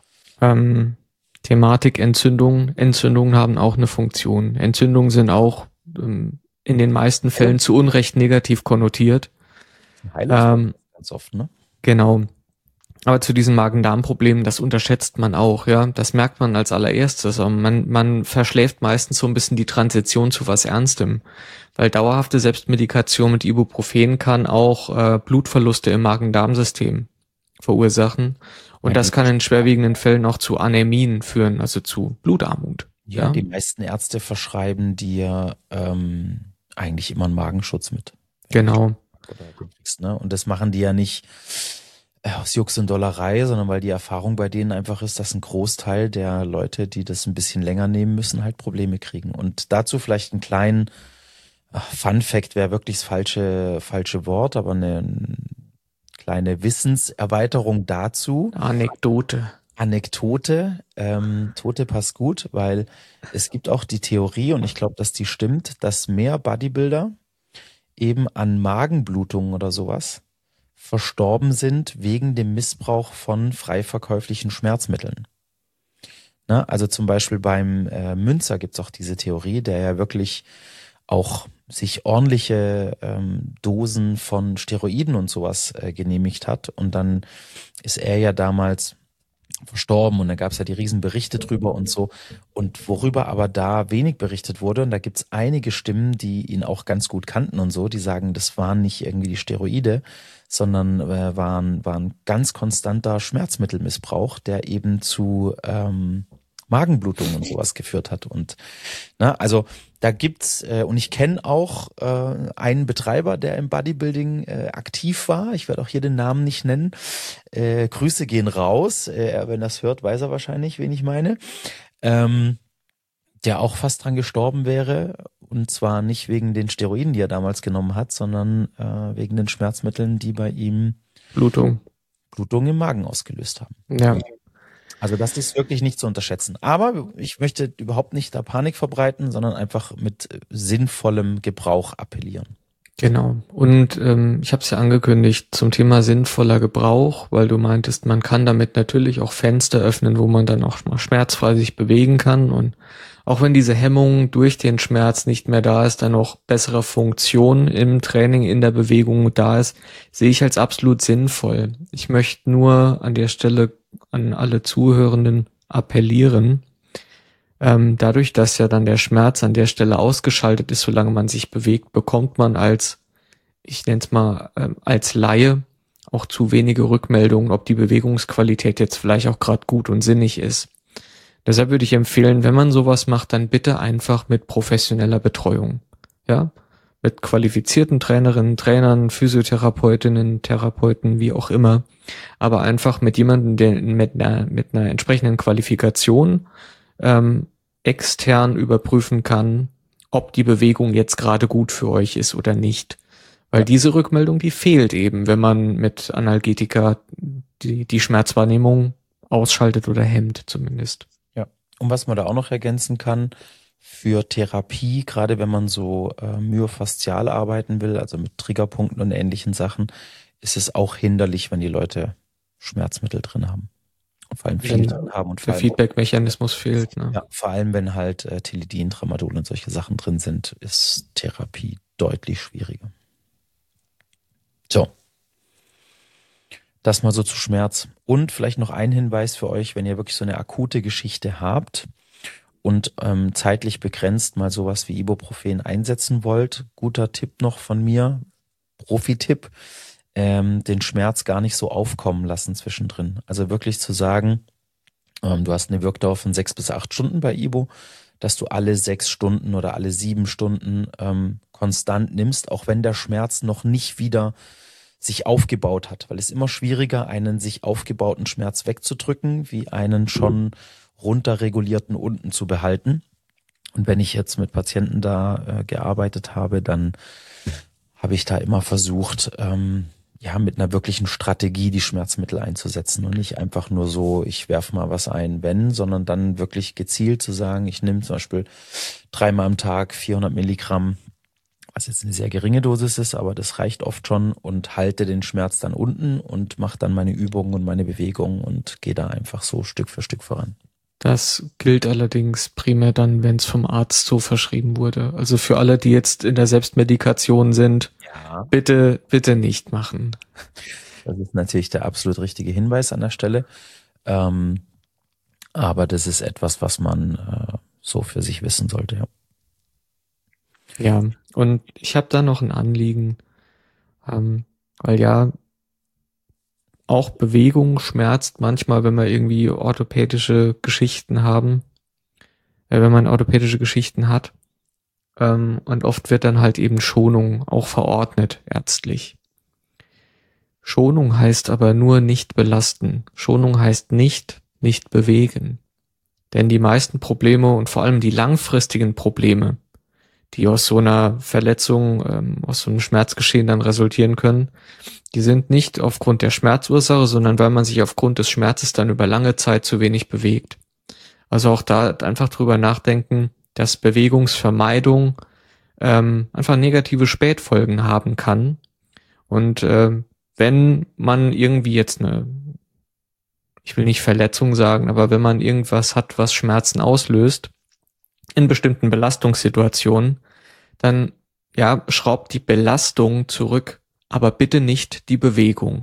ähm, Thematik Entzündung. Entzündungen haben auch eine Funktion. Entzündungen sind auch ähm, in den meisten Fällen zu Unrecht negativ konnotiert. Ähm, Ganz oft, ne? genau. Aber zu diesen Magen-Darm-Problemen, das unterschätzt man auch, ja. Das merkt man als allererstes. Aber man, man verschläft meistens so ein bisschen die Transition zu was Ernstem. Weil dauerhafte Selbstmedikation mit Ibuprofen kann auch äh, Blutverluste im Magen-Darm-System verursachen. Und Ja, das die- kann in schwerwiegenden Fällen auch zu Anämien führen, also zu Blutarmut. Ja, Ja, die meisten Ärzte verschreiben dir ähm, eigentlich immer einen Magenschutz mit. genau. Oder du kriegst, ne? Und das machen die ja nicht äh, aus Jux und Dollerei, sondern weil die Erfahrung bei denen einfach ist, dass ein Großteil der Leute, die das ein bisschen länger nehmen müssen, halt Probleme kriegen. Und dazu vielleicht einen kleinen ach, Fun Fact wäre wirklich das falsche, falsche Wort, aber eine kleine Wissenserweiterung dazu. Anekdote. Anekdote, ähm, Tote passt gut, weil es gibt auch die Theorie, und ich glaube, dass die stimmt, dass mehr Bodybuilder eben an Magenblutungen oder sowas verstorben sind wegen dem Missbrauch von frei verkäuflichen Schmerzmitteln. Ne? Also zum Beispiel beim äh, Münzer gibt's auch diese Theorie, der ja wirklich auch sich ordentliche ähm, Dosen von Steroiden und sowas äh, genehmigt hat. Und dann ist er ja damals verstorben und da gab es ja die Riesenberichte drüber und so. Und worüber aber da wenig berichtet wurde, und da gibt es einige Stimmen, die ihn auch ganz gut kannten und so, die sagen, das waren nicht irgendwie die Steroide, sondern äh, waren, waren ganz konstanter Schmerzmittelmissbrauch, der eben zu ähm, Magenblutungen und sowas geführt hat. Und na, also da gibt's äh, und ich kenne auch äh, einen Betreiber, der im Bodybuilding äh, aktiv war. Ich werde auch hier den Namen nicht nennen. Äh, Grüße gehen raus. Äh, er, wenn das hört, weiß er wahrscheinlich, wen ich meine. Ähm, der auch fast dran gestorben wäre. Und zwar nicht wegen den Steroiden, die er damals genommen hat, sondern äh, wegen den Schmerzmitteln, die bei ihm Blutung. Blutungen im Magen ausgelöst haben. Ja. Also das ist wirklich nicht zu unterschätzen. Aber ich möchte überhaupt nicht da Panik verbreiten, sondern einfach mit sinnvollem Gebrauch appellieren. Genau. Und ähm, ich habe es ja angekündigt zum Thema sinnvoller Gebrauch, weil du meintest, man kann damit natürlich auch Fenster öffnen, wo man dann auch mal schmerzfrei sich bewegen kann. Und auch wenn diese Hemmung durch den Schmerz nicht mehr da ist, dann auch bessere Funktion im Training, in der Bewegung da ist, sehe ich als absolut sinnvoll. Ich möchte nur an der Stelle an alle Zuhörenden appellieren, Ähm, dadurch, dass ja dann der Schmerz an der Stelle ausgeschaltet ist, solange man sich bewegt, bekommt man als, ich nenne es mal, ähm, als Laie auch zu wenige Rückmeldungen, ob die Bewegungsqualität jetzt vielleicht auch gerade gut und sinnig ist. Deshalb würde ich empfehlen, wenn man sowas macht, dann bitte einfach mit professioneller Betreuung. Ja, mit qualifizierten Trainerinnen, Trainern, Physiotherapeutinnen, Therapeuten, wie auch immer. Aber einfach mit jemandem, der mit einer, mit einer entsprechenden Qualifikation ähm, extern überprüfen kann, ob die Bewegung jetzt gerade gut für euch ist oder nicht. Weil Ja. diese Rückmeldung, die fehlt eben, wenn man mit Analgetika die, die Schmerzwahrnehmung ausschaltet oder hemmt zumindest. Ja. Und was man da auch noch ergänzen kann, für Therapie, gerade wenn man so äh, myofaszial arbeiten will, also mit Triggerpunkten und ähnlichen Sachen, ist es auch hinderlich, wenn die Leute Schmerzmittel drin haben. Vor allem viel Wenn drin haben und der vor allem, Feedback-Mechanismus fehlt. Ne? ja, vor allem, wenn halt äh, Tilidin, Tramadol und solche Sachen drin sind, ist Therapie deutlich schwieriger. So. Das mal so zu Schmerz. Und vielleicht noch ein Hinweis für euch, wenn ihr wirklich so eine akute Geschichte habt und ähm, zeitlich begrenzt mal sowas wie Ibuprofen einsetzen wollt. Guter Tipp noch von mir, Profi-Tipp, ähm, den Schmerz gar nicht so aufkommen lassen zwischendrin. Also wirklich zu sagen, ähm, du hast eine Wirkdauer von sechs bis acht Stunden bei Ibu, dass du alle sechs Stunden oder alle sieben Stunden ähm, konstant nimmst, auch wenn der Schmerz noch nicht wieder sich aufgebaut hat, weil es immer schwieriger, einen sich aufgebauten Schmerz wegzudrücken, wie einen schon runterregulierten unten zu behalten. Und wenn ich jetzt mit Patienten da äh, gearbeitet habe, dann habe ich da immer versucht, ähm, ja, mit einer wirklichen Strategie die Schmerzmittel einzusetzen und nicht einfach nur so, ich werfe mal was ein, wenn, sondern dann wirklich gezielt zu sagen, ich nehme zum Beispiel dreimal am Tag vierhundert Milligramm, was jetzt eine sehr geringe Dosis ist, aber das reicht oft schon, und halte den Schmerz dann unten und mache dann meine Übungen und meine Bewegungen und gehe da einfach so Stück für Stück voran. Das gilt allerdings primär dann, wenn es vom Arzt so verschrieben wurde. Also für alle, die jetzt in der Selbstmedikation sind, Ja, bitte, bitte nicht machen. das ist natürlich der absolut richtige Hinweis an der Stelle. Ähm, aber das ist etwas, was man äh, so für sich wissen sollte, ja. Ja, und ich habe da noch ein Anliegen, ähm, weil ja auch Bewegung schmerzt manchmal, wenn wir irgendwie orthopädische Geschichten haben, äh, wenn man orthopädische Geschichten hat. Ähm, und oft wird dann halt eben Schonung auch verordnet, ärztlich. Schonung heißt aber nur nicht belasten. Schonung heißt nicht, nicht bewegen. Denn die meisten Probleme und vor allem die langfristigen Probleme, die aus so einer Verletzung, ähm, aus so einem Schmerzgeschehen dann resultieren können, die sind nicht aufgrund der Schmerzursache, sondern weil man sich aufgrund des Schmerzes dann über lange Zeit zu wenig bewegt. Also auch da einfach drüber nachdenken, dass Bewegungsvermeidung ähm, einfach negative Spätfolgen haben kann. Und äh, wenn man irgendwie jetzt eine, ich will nicht Verletzung sagen, aber wenn man irgendwas hat, was Schmerzen auslöst, in bestimmten Belastungssituationen, dann ja, schraubt die Belastung zurück, aber bitte nicht die Bewegung.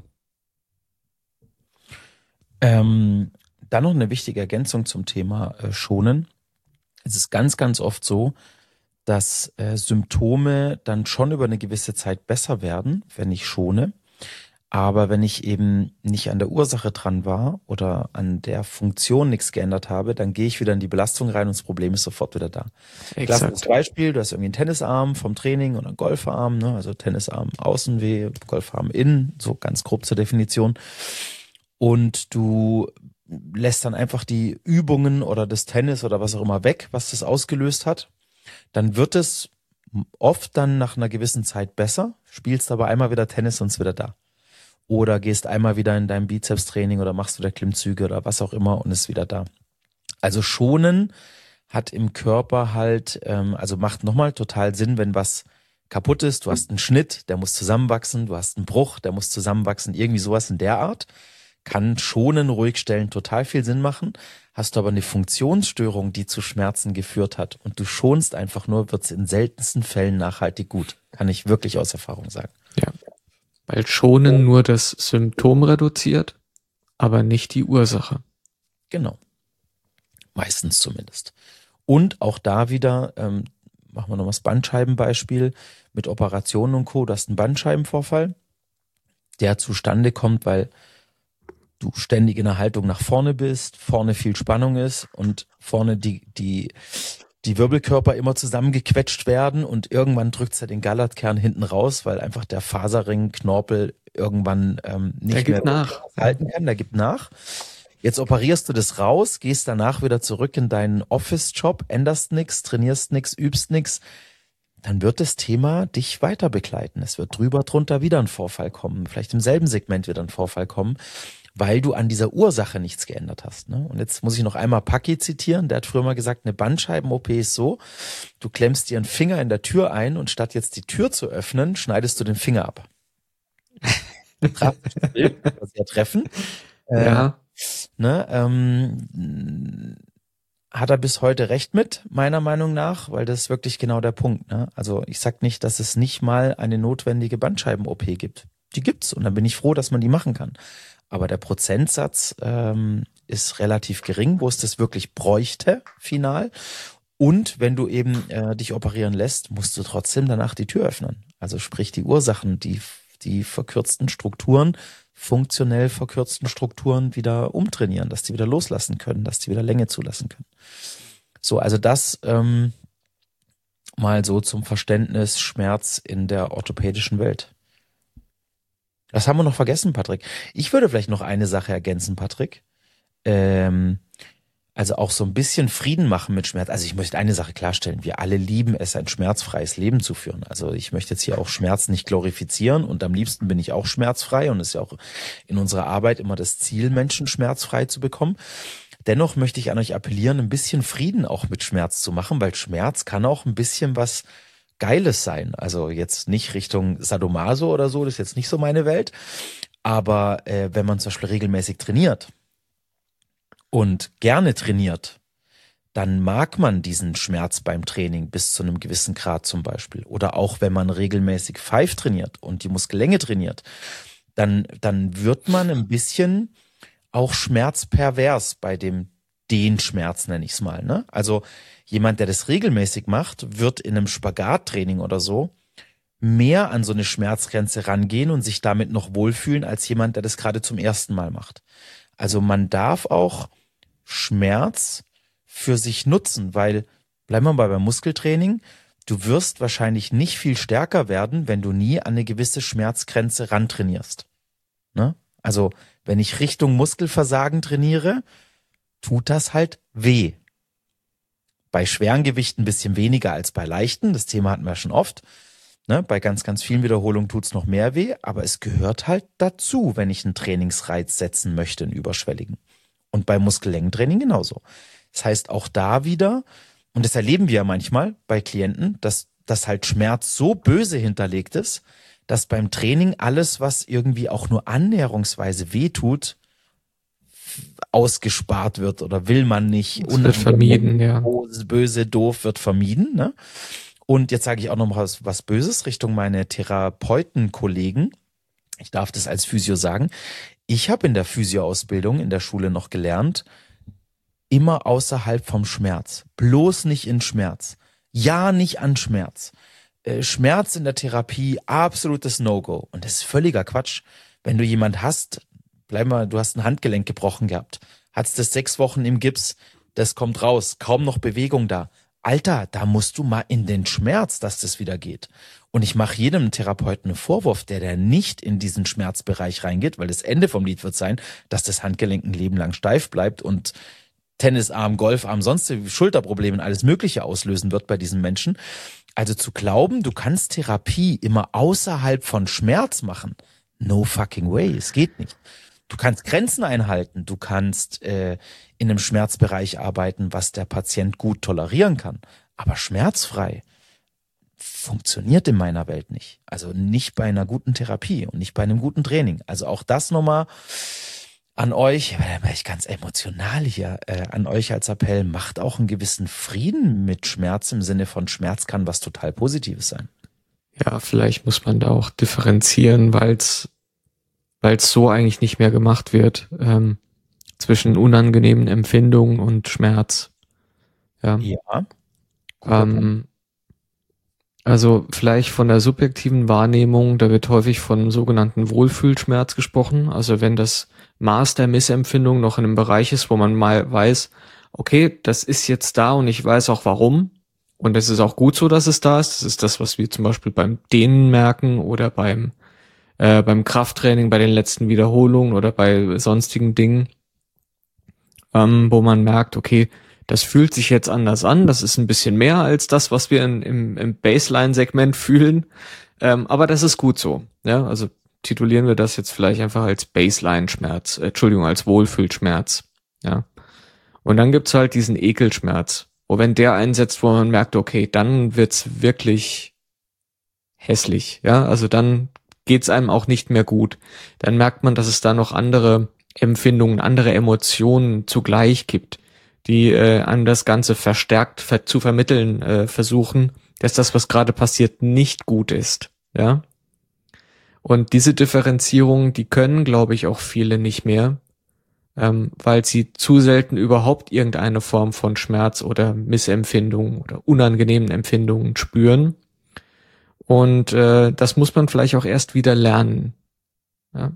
Ähm, dann noch eine wichtige Ergänzung zum Thema äh, Schonen. Es ist ganz, ganz oft so, dass äh, Symptome dann schon über eine gewisse Zeit besser werden, wenn ich schone. Aber wenn ich eben nicht an der Ursache dran war oder an der Funktion nichts geändert habe, dann gehe ich wieder in die Belastung rein und das Problem ist sofort wieder da. Klassisches Beispiel, du hast irgendwie einen Tennisarm vom Training und einen Golfarm, ne? Also Tennisarm außen weh, Golfarm innen, so ganz grob zur Definition. Und du lässt dann einfach die Übungen oder das Tennis oder was auch immer weg, was das ausgelöst hat. Dann wird es oft dann nach einer gewissen Zeit besser, spielst aber einmal wieder Tennis und ist wieder da. oder gehst einmal wieder in dein Bizepstraining oder machst wieder Klimmzüge oder was auch immer und ist wieder da. Also schonen hat im Körper halt, ähm, also macht nochmal total Sinn, wenn was kaputt ist, du hast einen Schnitt, der muss zusammenwachsen, du hast einen Bruch, der muss zusammenwachsen, irgendwie sowas in der Art. Kann schonen, ruhig stellen, total viel Sinn machen. Hast du aber eine Funktionsstörung, die zu Schmerzen geführt hat und du schonst einfach nur, wird es in seltensten Fällen nachhaltig gut. Kann ich wirklich aus Erfahrung sagen. Ja, weil schonen nur das Symptom reduziert, aber nicht die Ursache. Genau. Meistens zumindest. Und auch da wieder, ähm, machen wir noch mal das Bandscheibenbeispiel mit Operationen und Co. Du hast einen Bandscheibenvorfall, der zustande kommt, weil du ständig in der Haltung nach vorne bist, vorne viel Spannung ist und vorne die, die, die Wirbelkörper immer zusammengequetscht werden und irgendwann drückt ja den Gallertkern hinten raus, weil einfach der Faserring, Knorpel irgendwann ähm, nicht der mehr nach. halten kann, der gibt nach. Jetzt operierst du das raus, gehst danach wieder zurück in deinen Office-Job, änderst nix, trainierst nix, übst nix. Dann wird das Thema dich weiter begleiten. Es wird drüber, drunter wieder ein Vorfall kommen, vielleicht im selben Segment wieder ein Vorfall kommen, weil du an dieser Ursache nichts geändert hast. Ne? Und jetzt muss ich noch einmal Paki zitieren, der hat früher mal gesagt, eine Bandscheiben-O P ist so, du klemmst dir einen Finger in der Tür ein und statt jetzt die Tür zu öffnen, schneidest du den Finger ab. Sehr treffend. Ja. Äh, ne, ähm, hat er bis heute recht mit, meiner Meinung nach, weil das ist wirklich genau der Punkt. Ne? Also ich sag nicht, dass es nicht mal eine notwendige Bandscheiben-O P gibt. Die gibt's und dann bin ich froh, dass man die machen kann. Aber der Prozentsatz ähm, ist relativ gering, wo es das wirklich bräuchte, final. Und wenn du eben äh, dich operieren lässt, musst du trotzdem danach die Tür öffnen. Also sprich die Ursachen, die, die verkürzten Strukturen, funktionell verkürzten Strukturen wieder umtrainieren, dass die wieder loslassen können, dass die wieder Länge zulassen können. So, also das ähm, mal so zum Verständnis Schmerz in der orthopädischen Welt. Das haben wir noch vergessen, Patrick. Ich würde vielleicht noch eine Sache ergänzen, Patrick. Ähm, also auch so ein bisschen Frieden machen mit Schmerz. Also ich möchte eine Sache klarstellen. Wir alle lieben es, ein schmerzfreies Leben zu führen. Also ich möchte jetzt hier auch Schmerz nicht glorifizieren und am liebsten bin ich auch schmerzfrei und es ist ja auch in unserer Arbeit immer das Ziel, Menschen schmerzfrei zu bekommen. Dennoch möchte ich an euch appellieren, ein bisschen Frieden auch mit Schmerz zu machen, weil Schmerz kann auch ein bisschen was Geiles sein. Also jetzt nicht Richtung Sadomaso oder so, das ist jetzt nicht so meine Welt. Aber äh, wenn man zum Beispiel regelmäßig trainiert und gerne trainiert, dann mag man diesen Schmerz beim Training bis zu einem gewissen Grad zum Beispiel. Oder auch wenn man regelmäßig Five trainiert und die Muskellänge trainiert, dann, dann wird man ein bisschen auch schmerzpervers bei dem Dehnschmerz, nenne ich es mal. Ne? Also jemand, der das regelmäßig macht, wird in einem Spagattraining oder so mehr an so eine Schmerzgrenze rangehen und sich damit noch wohlfühlen als jemand, der das gerade zum ersten Mal macht. Also man darf auch Schmerz für sich nutzen, weil, bleiben wir mal beim Muskeltraining, du wirst wahrscheinlich nicht viel stärker werden, wenn du nie an eine gewisse Schmerzgrenze rantrainierst. Ne? Also wenn ich Richtung Muskelversagen trainiere, tut das halt weh. Bei schweren Gewichten ein bisschen weniger als bei leichten, das Thema hatten wir schon oft. Ne? Bei ganz, ganz vielen Wiederholungen tut's noch mehr weh, aber es gehört halt dazu, wenn ich einen Trainingsreiz setzen möchte, einen überschwelligen. Und bei Muskellängentraining genauso. Das heißt, auch da wieder, und das erleben wir ja manchmal bei Klienten, dass, dass halt Schmerz so böse hinterlegt ist, dass beim Training alles, was irgendwie auch nur annäherungsweise weh tut, ausgespart wird oder will man nicht. Das wird vermieden, ja. Böse, doof wird vermieden. Ne? Und jetzt sage ich auch noch mal was, was Böses Richtung meine Therapeutenkollegen. Ich darf das als Physio sagen. Ich habe in der Physioausbildung in der Schule noch gelernt, immer außerhalb vom Schmerz. Bloß nicht in Schmerz. Ja, nicht an Schmerz. Äh, Schmerz in der Therapie, absolutes No-Go. Und das ist völliger Quatsch. Wenn du jemand hast, bleib mal, du hast ein Handgelenk gebrochen gehabt, hattest das sechs Wochen im Gips, das kommt raus, kaum noch Bewegung da. Alter, da musst du mal in den Schmerz, dass das wieder geht. Und ich mache jedem Therapeuten einen Vorwurf, der der nicht in diesen Schmerzbereich reingeht, weil das Ende vom Lied wird sein, dass das Handgelenk ein Leben lang steif bleibt und Tennisarm, Golfarm, sonst Schulterprobleme und alles Mögliche auslösen wird bei diesen Menschen. Also zu glauben, du kannst Therapie immer außerhalb von Schmerz machen, No fucking way, es geht nicht. Du kannst Grenzen einhalten, du kannst äh, in einem Schmerzbereich arbeiten, was der Patient gut tolerieren kann, aber schmerzfrei funktioniert in meiner Welt nicht. Also nicht bei einer guten Therapie und nicht bei einem guten Training. Also auch das nochmal an euch, da bin ich ganz emotional hier, äh, an euch als Appell, macht auch einen gewissen Frieden mit Schmerz im Sinne von Schmerz kann was total Positives sein. Ja, vielleicht muss man da auch differenzieren, weil es weil es so eigentlich nicht mehr gemacht wird, ähm, zwischen unangenehmen Empfindungen und Schmerz. Ja. Ja. Ähm, also vielleicht von der subjektiven Wahrnehmung, da wird häufig von sogenannten Wohlfühlschmerz gesprochen. Also wenn das Maß der Missempfindung noch in einem Bereich ist, wo man mal weiß, okay, das ist jetzt da und ich weiß auch warum. Und es ist auch gut so, dass es da ist. Das ist das, was wir zum Beispiel beim Dehnen merken oder beim äh, beim Krafttraining, bei den letzten Wiederholungen oder bei sonstigen Dingen, ähm, wo man merkt, okay, das fühlt sich jetzt anders an. Das ist ein bisschen mehr als das, was wir in, im, im Baseline-Segment fühlen. Ähm, aber das ist gut so. Ja, also titulieren wir das jetzt vielleicht einfach als Baseline-Schmerz, äh, Entschuldigung, als Wohlfühlschmerz. Ja. Und dann gibt's halt diesen Ekelschmerz, wo wenn der einsetzt, wo man merkt, okay, dann wird's wirklich hässlich. Ja, also dann geht's einem auch nicht mehr gut. Dann merkt man, dass es da noch andere Empfindungen, andere Emotionen zugleich gibt, die äh, an das Ganze verstärkt ver- zu vermitteln äh, versuchen, dass das, was gerade passiert, nicht gut ist. Ja. Und diese Differenzierung, die können, glaube ich, auch viele nicht mehr, ähm, weil sie zu selten überhaupt irgendeine Form von Schmerz oder Missempfindung oder unangenehmen Empfindungen spüren. Und äh, das muss man vielleicht auch erst wieder lernen. Ja.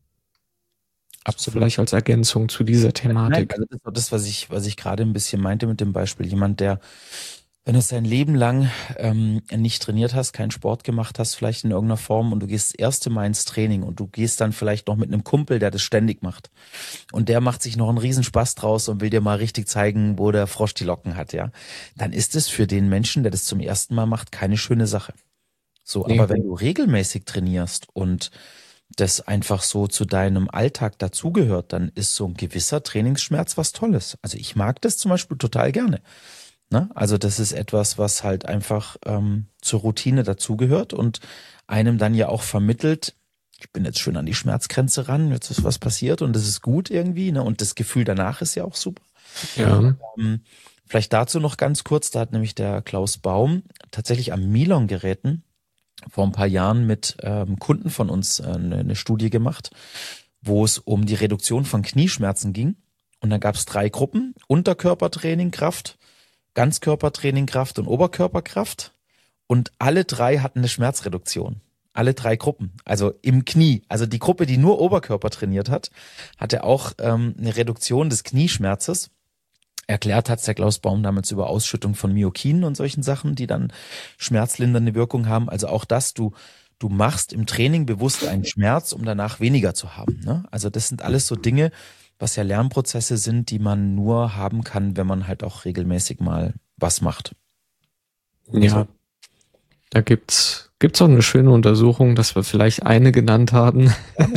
Absolut. Vielleicht als Ergänzung zu dieser Thematik. Nein, also das war das, was ich, was ich gerade ein bisschen meinte mit dem Beispiel. Jemand, der, wenn du sein Leben lang ähm, nicht trainiert hast, keinen Sport gemacht hast, vielleicht in irgendeiner Form und du gehst das erste Mal ins Training und du gehst dann vielleicht noch mit einem Kumpel, der das ständig macht. Und der macht sich noch einen Riesenspaß draus und will dir mal richtig zeigen, wo der Frosch die Locken hat, ja. Dann ist es für den Menschen, der das zum ersten Mal macht, keine schöne Sache. So, Nee. aber wenn du regelmäßig trainierst und das einfach so zu deinem Alltag dazugehört, dann ist so ein gewisser Trainingsschmerz was Tolles. Also ich mag das zum Beispiel total gerne. Ne? Also das ist etwas, was halt einfach ähm, zur Routine dazugehört und einem dann ja auch vermittelt, ich bin jetzt schön an die Schmerzgrenze ran, jetzt ist was passiert und das ist gut irgendwie, ne? Und das Gefühl danach ist ja auch super. Ja. Ähm, vielleicht dazu noch ganz kurz, da hat nämlich der Klaus Baum tatsächlich am Milon-Geräten vor ein paar Jahren mit ähm, Kunden von uns äh, eine, eine Studie gemacht, wo es um die Reduktion von Knieschmerzen ging. Und dann gab es drei Gruppen: Unterkörpertraining, Kraft, Ganzkörpertraining, Kraft und Oberkörperkraft. Und alle drei hatten eine Schmerzreduktion. Alle drei Gruppen, also im Knie. Also die Gruppe, die nur Oberkörper trainiert hat, hatte auch ähm, eine Reduktion des Knieschmerzes. Erklärt hat's der Klaus Baum damals über Ausschüttung von Myokinen und solchen Sachen, die dann schmerzlindernde Wirkung haben. Also auch das, du du machst im Training bewusst einen Schmerz, um danach weniger zu haben. Ne? Also das sind alles so Dinge, was ja Lernprozesse sind, die man nur haben kann, wenn man halt auch regelmäßig mal was macht. Ja. Da gibt's gibt's auch eine schöne Untersuchung, dass wir vielleicht eine genannt haben.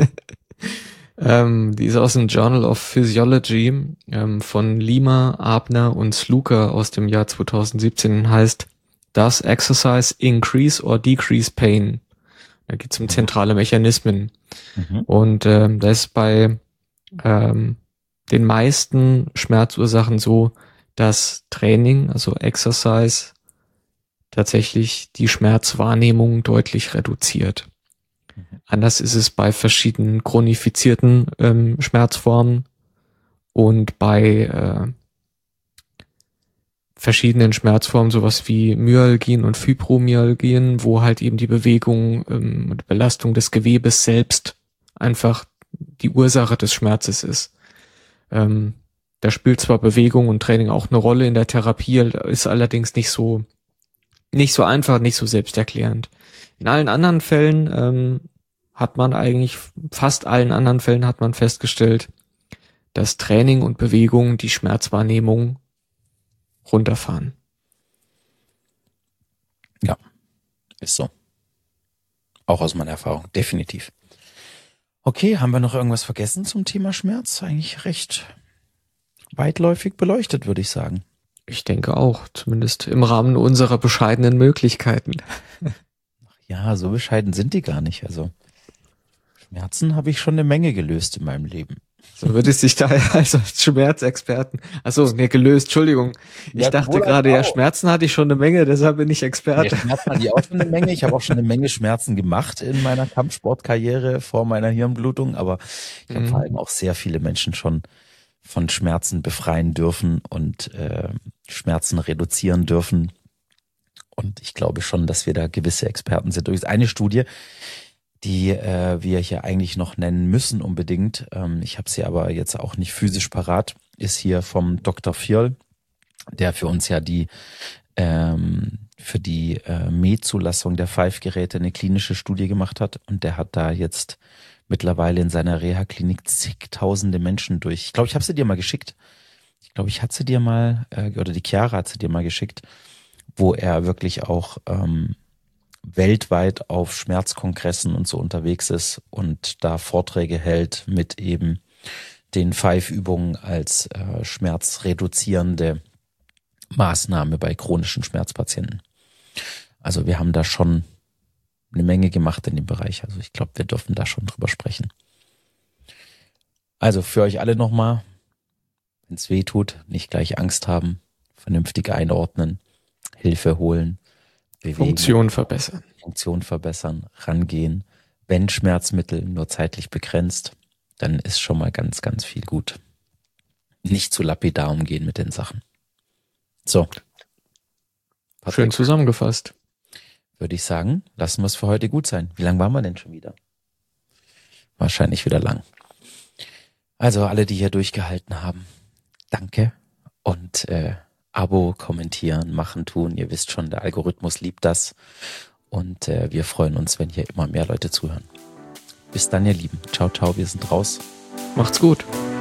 ähm, die ist aus dem Journal of Physiology ähm, von Lima, Abner und Sluka aus dem Jahr zwanzig siebzehn, heißt Does Exercise Increase or Decrease Pain? Da geht's um zentrale Mechanismen. Mhm. Und ähm, da ist bei ähm, den meisten Schmerzursachen so, dass Training, also Exercise, tatsächlich die Schmerzwahrnehmung deutlich reduziert. Mhm. Anders ist es bei verschiedenen chronifizierten ähm, Schmerzformen und bei äh, verschiedenen Schmerzformen, sowas wie Myalgien und Fibromyalgien, wo halt eben die Bewegung ähm, und Belastung des Gewebes selbst einfach die Ursache des Schmerzes ist. Ähm, da spielt zwar Bewegung und Training auch eine Rolle in der Therapie, ist allerdings nicht so nicht so einfach, nicht so selbsterklärend. In allen anderen Fällen ähm, hat man eigentlich, fast allen anderen Fällen hat man festgestellt, dass Training und Bewegung die Schmerzwahrnehmung runterfahren. Ja, ist so. Auch aus meiner Erfahrung, definitiv. Okay, haben wir noch irgendwas vergessen zum Thema Schmerz? Eigentlich recht weitläufig beleuchtet, würde ich sagen. Ich denke auch, zumindest im Rahmen unserer bescheidenen Möglichkeiten. Ja, so bescheiden sind die gar nicht. Also Schmerzen habe ich schon eine Menge gelöst in meinem Leben. So würde es sich da also als Schmerzexperten, achso, nee, gelöst, Entschuldigung. Ich Ja, dachte wohl gerade, auch. ja, Schmerzen hatte ich schon eine Menge, deshalb bin ich Experte. Nee, Schmerzen hatte ich auch schon eine Menge. Ich habe auch schon eine Menge Schmerzen gemacht in meiner Kampfsportkarriere vor meiner Hirnblutung, aber ich habe Mhm. vor allem auch sehr viele Menschen schon von Schmerzen befreien dürfen und äh, Schmerzen reduzieren dürfen. Und ich glaube schon, dass wir da gewisse Experten sind. Durch eine Studie, die äh, wir hier eigentlich noch nennen müssen unbedingt, ähm, ich habe sie aber jetzt auch nicht physisch parat, ist hier vom Doktor Fjoll, der für uns ja die ähm, für die äh, M E-Zulassung der Five-Geräte eine klinische Studie gemacht hat. Und der hat da jetzt mittlerweile in seiner Reha-Klinik zigtausende Menschen durch. Ich glaube, ich habe sie dir mal geschickt. Ich glaube, ich hatte sie dir mal, äh, oder die Chiara hat sie dir mal geschickt, wo er wirklich auch ähm, weltweit auf Schmerzkongressen und so unterwegs ist und da Vorträge hält mit eben den Five-Übungen als äh, schmerzreduzierende Maßnahme bei chronischen Schmerzpatienten. Also wir haben da schon eine Menge gemacht in dem Bereich. Also ich glaube, wir dürfen da schon drüber sprechen. Also für euch alle nochmal, wenn es weh tut, nicht gleich Angst haben, vernünftig einordnen, Hilfe holen, bewegen, Funktion verbessern. Funktion verbessern, rangehen. Wenn Schmerzmittel nur zeitlich begrenzt, dann ist schon mal ganz, ganz viel gut. Nicht zu lapidar umgehen mit den Sachen. So. Patrick, Schön zusammengefasst. würde ich sagen, lassen wir es für heute gut sein. Wie lang waren wir denn schon wieder? Wahrscheinlich wieder lang. Also alle, die hier durchgehalten haben, danke. Und äh, Abo, kommentieren, machen, tun. Ihr wisst schon, der Algorithmus liebt das. Und äh, wir freuen uns, wenn hier immer mehr Leute zuhören. Bis dann, ihr Lieben. Ciao, ciao, wir sind raus. Macht's gut.